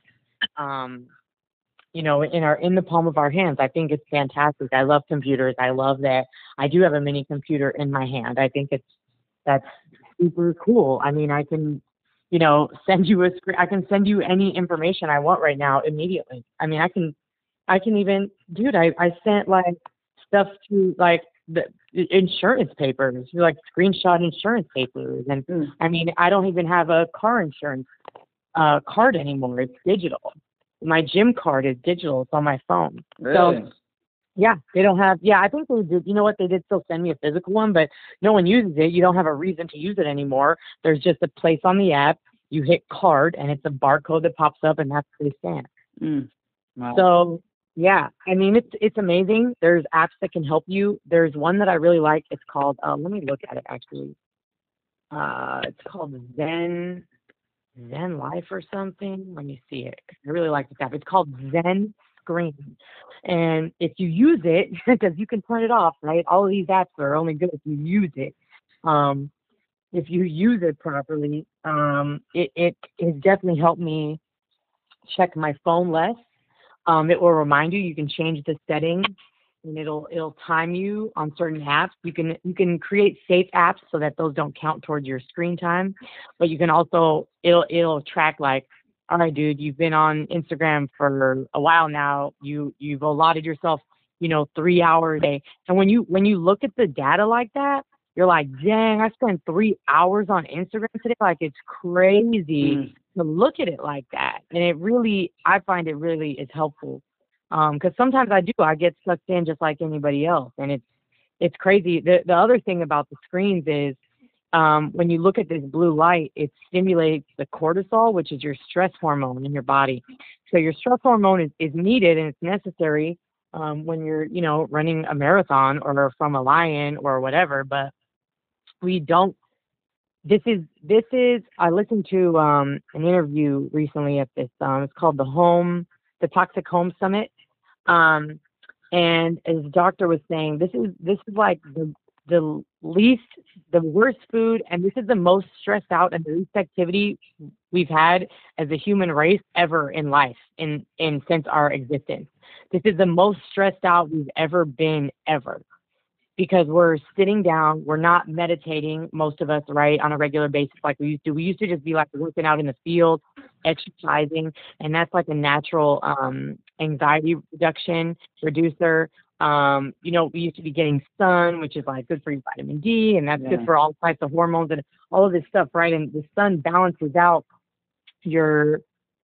[SPEAKER 2] um, you know, in our in the palm of our hands. I think it's fantastic. I love computers. I love that I do have a mini computer in my hand. I think it's that's super cool. I mean, I can, you know, send you a screen. I can send you any information I want right now immediately. I mean, I can, I can even, dude, I I sent like stuff to like. The insurance papers, like screenshot insurance papers. And mm. I mean, I don't even have a car insurance uh, card anymore. It's digital. My gym card is digital. It's on my phone.
[SPEAKER 1] Really?
[SPEAKER 2] So, yeah, they don't have, yeah, I think they did, you know what, they did still send me a physical one, but no one uses it. You don't have a reason to use it anymore. There's just a place on the app. You hit card, and it's a barcode that pops up, and that's what they scan. Mm. Wow. So, yeah, I mean, it's it's amazing. There's apps that can help you. There's one that I really like. It's called, uh, let me look at it actually. Uh, it's called Zen, Zen Life or something. Let me see it. I really like this app. It's called Zen Screen. And if you use it, because you can turn it off, right? All of these apps are only good if you use it. Um, if you use it properly, um, it, it has definitely helped me check my phone less. Um, it will remind you. You can change the settings, and it'll it'll time you on certain apps. You can you can create safe apps so that those don't count towards your screen time, but you can also it'll it'll track like, all right, dude, you've been on Instagram for a while now. You you've allotted yourself, you know, three hours a day. And when you when you look at the data like that, you're like, dang, I spent three hours on Instagram today. Like it's crazy
[SPEAKER 1] Mm.
[SPEAKER 2] to look at it like that. And it really, I find it really is helpful. Um, 'cause sometimes I do, I get sucked in just like anybody else. And it's, it's crazy. The, the other thing about the screens is, um, when you look at this blue light, it stimulates the cortisol, which is your stress hormone in your body. So your stress hormone is, is needed and it's necessary, um, when you're, you know, running a marathon or from a lion or whatever, but we don't, this is, this is, I listened to, um, an interview recently at this, um, it's called the Home, the Toxic Home Summit. Um, and as the doctor was saying, this is, this is like the, the least, the worst food, and this is the most stressed out and the least activity we've had as a human race ever in life, in, in since our existence. This is the most stressed out we've ever been, ever. Because we're sitting down, we're not meditating, most of us, right, on a regular basis like we used to. We used to just be like working out in the field, exercising, and that's like a natural um, anxiety reduction reducer. Um, you know, we used to be getting sun, which is like good for your vitamin D, and that's
[SPEAKER 1] Yeah.
[SPEAKER 2] good for all types of hormones and all of this stuff, right? And the sun balances out your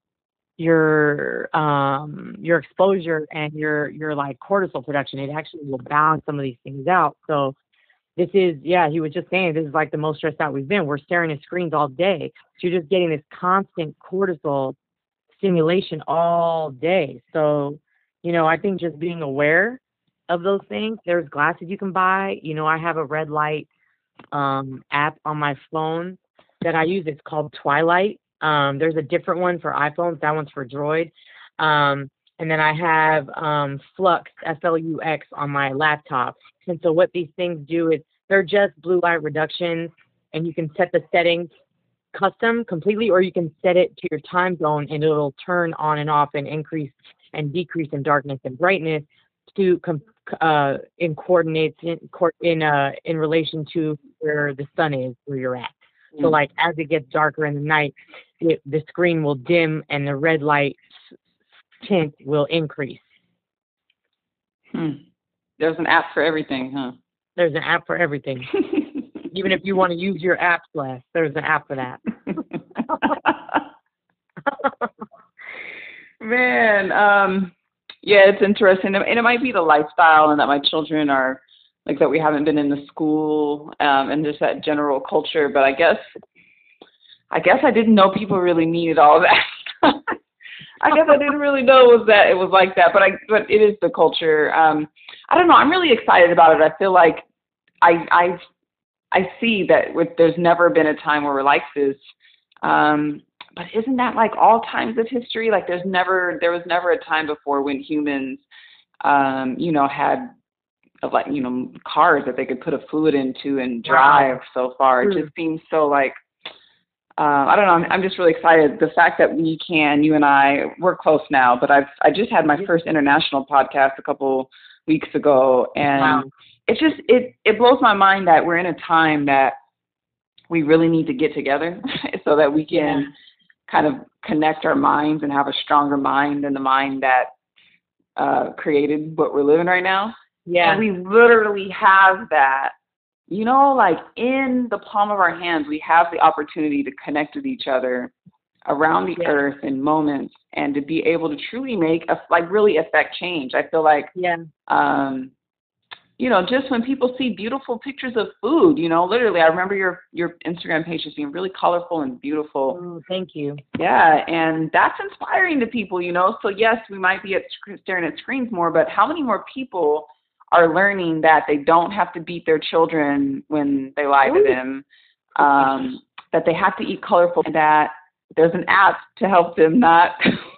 [SPEAKER 2] your um your exposure and your your like cortisol production. It actually will balance some of these things out. So this is, yeah, he was just saying this is like the most stressed out we've been. We're staring at screens all day. So you're just getting this constant cortisol stimulation all day. So, you know, I think just being aware of those things. There's glasses you can buy. You know, I have a red light um app on my phone that I use. It's called Twilight. Um, there's a different one for iPhones. That one's for Droid. Um, and then I have um, Flux, F L U X, on my laptop. And so what these things do is they're just blue light reductions, and you can set the settings custom completely, or you can set it to your time zone, and it'll turn on and off and increase and decrease in darkness and brightness to com- uh, in coordinates in in uh, in relation to where the sun is, where you're at. So like as it gets darker in the night, it, the screen will dim and the red light tint will increase.
[SPEAKER 1] Hmm. There's an app for everything, huh?
[SPEAKER 2] There's an app for everything. Even if you want to use your app flash, there's an app for that.
[SPEAKER 1] Man, um, yeah, it's interesting. And it might be the lifestyle and that my children are, like that we haven't been in the school um, and just that general culture. But I guess, I guess I didn't know people really needed all that. I guess I didn't really know it was that it was like that. But I, but it is the culture. Um, I don't know. I'm really excited about it. I feel like I, I, I see that with, there's never been a time where we're like this. Um, but isn't that like all times of history? Like there's never, there was never a time before when humans, um, you know, had like, you know, cars that they could put a fluid into and drive so far. It just seems so like, uh, I don't know. I'm, I'm just really excited. The fact that we can, you and I, we're close now, but I've, I just had my first international podcast a couple weeks ago, and
[SPEAKER 2] Wow.
[SPEAKER 1] it just, it, it blows my mind that we're in a time that we really need to get together so that we can
[SPEAKER 2] Yeah.
[SPEAKER 1] kind of connect our minds and have a stronger mind than the mind that uh, created what we're living right now.
[SPEAKER 2] Yeah.
[SPEAKER 1] And we literally have that, you know, like in the palm of our hands. We have the opportunity to connect with each other around the
[SPEAKER 2] Yeah.
[SPEAKER 1] earth in moments and to be able to truly make, a, like really affect change. I feel like,
[SPEAKER 2] Yeah.
[SPEAKER 1] um, you know, just when people see beautiful pictures of food, you know, literally, I remember your, your Instagram page just being really colorful and beautiful.
[SPEAKER 2] Oh, thank you.
[SPEAKER 1] Yeah, and that's inspiring to people, you know. So, yes, we might be at, staring at screens more, but how many more people are learning that they don't have to beat their children when they lie to them, um, that they have to eat colorful, that there's an app to help them not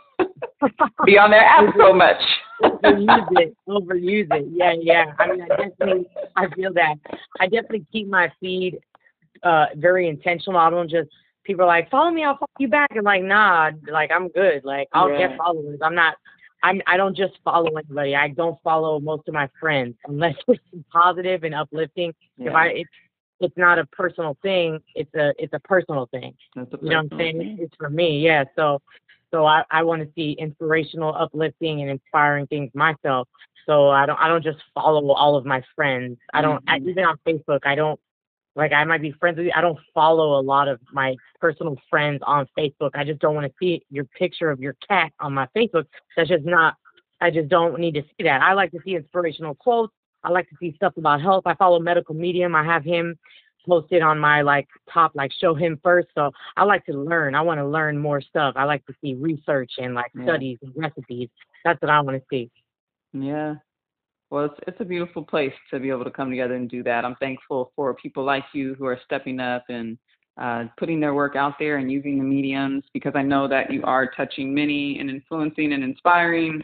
[SPEAKER 1] be on their app so much.
[SPEAKER 2] Overuse it, overuse it. Yeah, yeah. I mean, I definitely, I feel that. I definitely keep my feed uh very intentional. I don't just people are like, follow me, I'll follow you back. I'm like, nah, like I'm good. Like I'll
[SPEAKER 1] Yeah.
[SPEAKER 2] get followers. I'm not. I'm. I don't just follow anybody. I don't follow most of my friends unless it's positive and uplifting.
[SPEAKER 1] Yeah.
[SPEAKER 2] If I, it's it's not a personal thing. It's a it's a personal thing.
[SPEAKER 1] That's a
[SPEAKER 2] You know what I'm
[SPEAKER 1] personal
[SPEAKER 2] saying?
[SPEAKER 1] thing.
[SPEAKER 2] It's for me. Yeah. So so I I want to see inspirational, uplifting, and inspiring things myself. So I don't I don't just follow all of my friends. I don't I,
[SPEAKER 1] Mhm.
[SPEAKER 2] even on Facebook. I don't. Like, I might be friends with you. I don't follow a lot of my personal friends on Facebook. I just don't want to see your picture of your cat on my Facebook. That's just not, I just don't need to see that. I like to see inspirational quotes. I like to see stuff about health. I follow Medical Medium. I have him posted on my, like, top, like, show him first. So I like to learn. I want to learn more stuff. I like to see research and, like,
[SPEAKER 1] Yeah.
[SPEAKER 2] studies and recipes. That's what I want to see.
[SPEAKER 1] Yeah. Well, it's, it's a beautiful place to be able to come together and do that. I'm thankful for people like you who are stepping up and uh, putting their work out there and using the mediums, because I know that you are touching many and influencing and inspiring.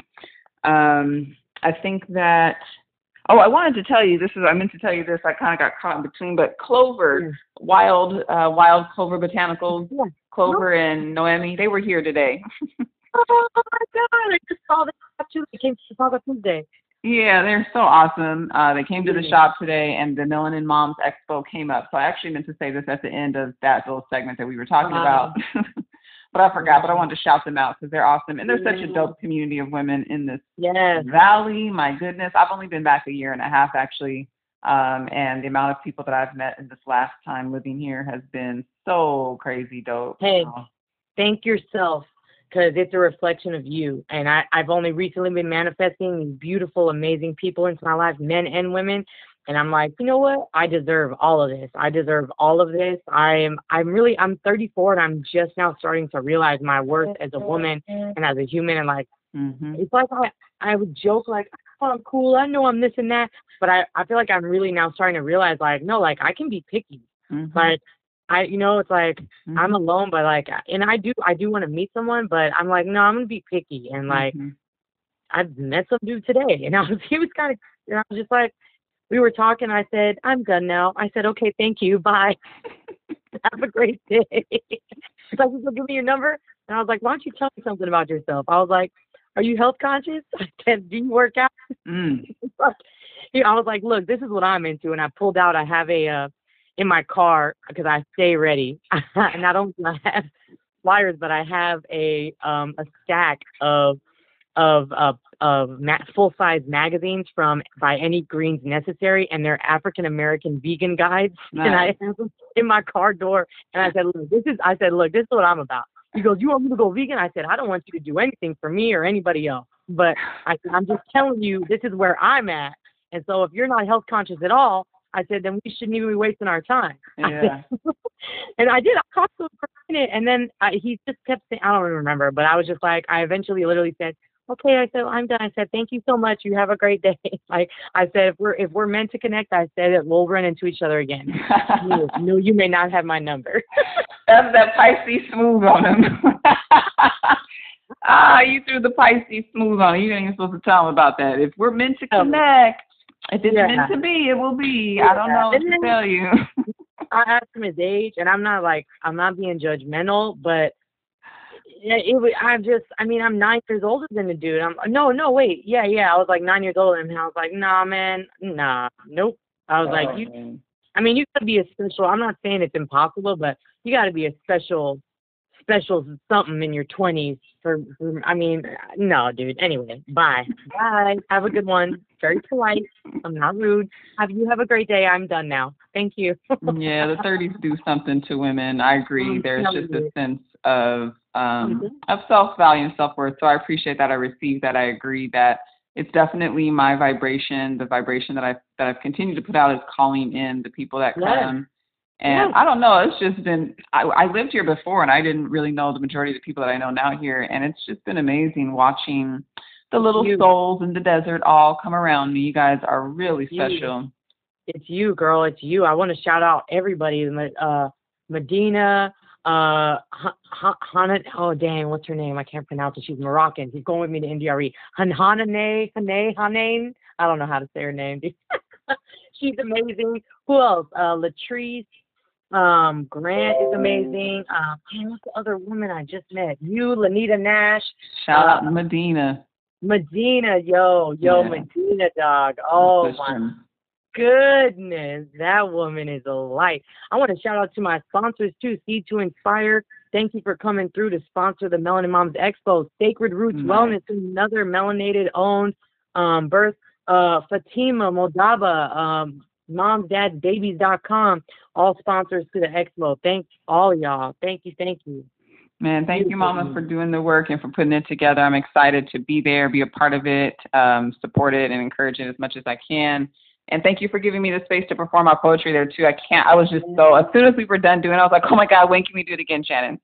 [SPEAKER 1] Um, I think that, oh, I wanted to tell you, this is, I meant to tell you this, I kind of got caught in between, but Clover,
[SPEAKER 2] Yeah.
[SPEAKER 1] Wild, uh, Wild Clover Botanicals,
[SPEAKER 2] Yeah.
[SPEAKER 1] Clover and Noemi, they were here today.
[SPEAKER 2] Oh, my God. I just saw that too. They came to Chicago Tuesday.
[SPEAKER 1] Yeah, they're so awesome. Uh, they came to the
[SPEAKER 2] Yeah.
[SPEAKER 1] shop today, and the Melanin Moms Expo came up. So I actually meant to say this at the end of that little segment that we were talking
[SPEAKER 2] Wow.
[SPEAKER 1] about, but I forgot. But I wanted to shout them out because they're awesome, and they're such a
[SPEAKER 2] Yeah.
[SPEAKER 1] dope community of women in this
[SPEAKER 2] Yes.
[SPEAKER 1] valley. My goodness, I've only been back a year and a half actually, um, and the amount of people that I've met in this last time living here has been so crazy dope.
[SPEAKER 2] Hey,
[SPEAKER 1] So,
[SPEAKER 2] thank yourself, because it's a reflection of you. And I, I've only recently been manifesting these beautiful, amazing people into my life, men and women. And I'm like, you know what? I deserve all of this. I deserve all of this. I am, I'm really, I'm thirty-four, and I'm just now starting to realize my worth as a woman and as a human. And like,
[SPEAKER 1] mhm,
[SPEAKER 2] it's like I, I would joke like, oh, I'm cool. I know I'm this and that. But I, I feel like I'm really now starting to realize like, no, like I can be picky.
[SPEAKER 1] mhm,
[SPEAKER 2] Like, I, you know, it's like
[SPEAKER 1] mhm,
[SPEAKER 2] I'm alone, but like, and I do, I do want to meet someone, but I'm like, no, I'm gonna be picky. And like,
[SPEAKER 1] mhm.
[SPEAKER 2] I've met some dude today, and I was, he was kind of, and I was just like, we were talking. I said, I'm done now. I said, okay, thank you, bye. Have a great day. He's like, so give me your number, and I was like, why don't you tell me something about yourself? I was like, are you health conscious? I said, do you work out?
[SPEAKER 1] Mm.
[SPEAKER 2] I was like, look, this is what I'm into, and I pulled out. I have a uh, in my car because I stay ready. Not only do I have flyers, but I have a um a stack of of uh, of ma- full size magazines from By Any Greens Necessary, and they're African American vegan guides.
[SPEAKER 1] Nice.
[SPEAKER 2] And I have them in my car door. And I said, look, this is I said, look, this is what I'm about. He goes, you want me to go vegan? I said, I don't want you to do anything for me or anybody else. But I, I'm just telling you, this is where I'm at. And so if you're not health conscious at all, I said, then we shouldn't even be wasting our time.
[SPEAKER 1] Yeah.
[SPEAKER 2] And I did. I talked to him for a minute, and then I, he just kept saying, I don't even remember, but I was just like, I eventually literally said, okay, I said, I'm done. I said, thank you so much. You have a great day. Like I said, if we're if we're meant to connect, I said that we'll run into each other again. no, no, you may not have my number.
[SPEAKER 1] That's that Pisces smooth on him. Ah, you threw the Pisces smooth on him. You ain't even supposed to tell him about that. If we're meant to connect, if it's
[SPEAKER 2] Yeah.
[SPEAKER 1] meant to be, it will be. I don't know what to tell you.
[SPEAKER 2] I asked him his age, and I'm not like I'm not being judgmental, but it, it was- I'm just I mean I'm nine years older than the dude. I'm no no wait yeah yeah I was like nine years older than him. And I was like nah man nah nope. I was like you.
[SPEAKER 1] man.
[SPEAKER 2] I mean you gotta be a special. I'm not saying it's impossible, but you gotta be a special special something in your twenties for, for I mean no dude. Anyway, bye bye. Have a good one. Very polite. I'm not rude. Have you have a great day. I'm done now. Thank you.
[SPEAKER 1] Yeah, the thirties do something to women. I agree.
[SPEAKER 2] I'm
[SPEAKER 1] There's
[SPEAKER 2] telling
[SPEAKER 1] just a
[SPEAKER 2] you.
[SPEAKER 1] sense of um,
[SPEAKER 2] Mhm.
[SPEAKER 1] of self-value and self-worth. So I appreciate that. I received that. I agree that it's definitely my vibration. The vibration that I that I've continued to put out is calling in the people that
[SPEAKER 2] Yes.
[SPEAKER 1] come. And
[SPEAKER 2] Yes.
[SPEAKER 1] I don't know. It's just been. I, I lived here before, and I didn't really know the majority of the people that I know now here. And it's just been amazing watching the little
[SPEAKER 2] You.
[SPEAKER 1] souls in the desert all come around me. You guys are really
[SPEAKER 2] You.
[SPEAKER 1] special.
[SPEAKER 2] It's you, girl. It's you. I want to shout out everybody. Uh, Medina, uh, Ha- Ha- Hana, oh dang, what's her name? I can't pronounce it. She's Moroccan. She's going with me to N D R E. Han Hanane, Hane, Hane. I don't know how to say her name. She's amazing. Who else? Uh, Latrice. Um, Grant is amazing. Um, man, what's the other woman I just met? You, Lanita Nash.
[SPEAKER 1] Shout out
[SPEAKER 2] Uh,
[SPEAKER 1] to Medina.
[SPEAKER 2] Medina, yo, yo,
[SPEAKER 1] Yeah.
[SPEAKER 2] Medina, dog. Oh
[SPEAKER 1] That's
[SPEAKER 2] my
[SPEAKER 1] true.
[SPEAKER 2] goodness, that woman is a light. I want to shout out to my sponsors too, Seed to Inspire. Thank you for coming through to sponsor the Melanin Moms Expo. Sacred Roots
[SPEAKER 1] Nice.
[SPEAKER 2] Wellness, another melanated owned um, birth. Uh, Fatima Moldava, um, moms dads babies dot com, all sponsors to the expo. Thank all y'all. Thank you, thank you.
[SPEAKER 1] Man, thank you, Mama, for doing the work and for putting it together. I'm excited to be there, be a part of it, um, support it, and encourage it as much as I can. And thank you for giving me the space to perform my poetry there, too. I can't, I was just so, as soon as we were done doing it, I was like, oh, my God, when can we do it again, Shannon?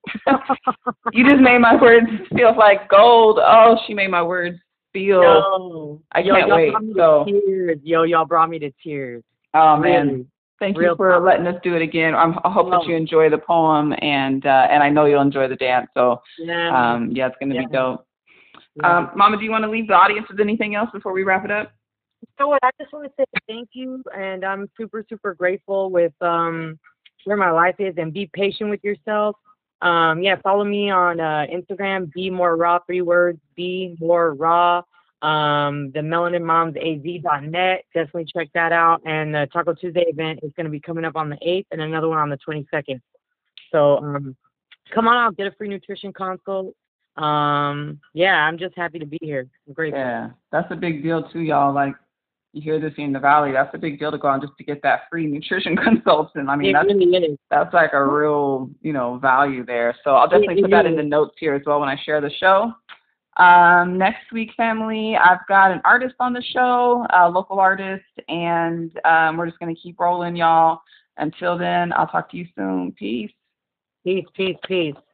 [SPEAKER 1] You just made my words feel like gold. Oh, she made my words feel,
[SPEAKER 2] Yo,
[SPEAKER 1] I
[SPEAKER 2] yo,
[SPEAKER 1] can't
[SPEAKER 2] y'all
[SPEAKER 1] wait.
[SPEAKER 2] brought me
[SPEAKER 1] So,
[SPEAKER 2] to tears. Yo, y'all brought me to tears.
[SPEAKER 1] oh, man.
[SPEAKER 2] Really.
[SPEAKER 1] Thank
[SPEAKER 2] Real
[SPEAKER 1] you for
[SPEAKER 2] talk.
[SPEAKER 1] letting us do it again. I'm, I hope that
[SPEAKER 2] Oh.
[SPEAKER 1] you enjoy the poem, and uh, and I know you'll enjoy the dance. So,
[SPEAKER 2] Yeah.
[SPEAKER 1] um, yeah, it's going to
[SPEAKER 2] Yeah.
[SPEAKER 1] be dope.
[SPEAKER 2] Yeah.
[SPEAKER 1] Um, Mama, do you want to leave the audience with anything else before we wrap it up?
[SPEAKER 2] So what, I just want to say thank you, and I'm super, super grateful with um where my life is, and be patient with yourself. Um, yeah, follow me on uh, Instagram, Be More Raw, three words, Be More Raw. Um, the melanin moms a z dot net, definitely check that out. And the Taco Tuesday event is going to be coming up on the eighth, and another one on the twenty-second. So um, come on out, get a free nutrition consult. Um, yeah, I'm just happy to be here. I'm grateful.
[SPEAKER 1] Yeah, that's a big deal too, y'all. Like, you hear this in the Valley, that's a big deal to go on just to get that free nutrition consultant. I mean,
[SPEAKER 2] It
[SPEAKER 1] that's
[SPEAKER 2] really is.
[SPEAKER 1] that's like a real, you know, value there. So I'll definitely
[SPEAKER 2] It
[SPEAKER 1] put that in
[SPEAKER 2] is.
[SPEAKER 1] the notes here as well when I share the show. Um, next week, family, I've got an artist on the show, a local artist, and um, we're just going to keep rolling, y'all. Until then, I'll talk to you soon. Peace.
[SPEAKER 2] Peace, peace, peace.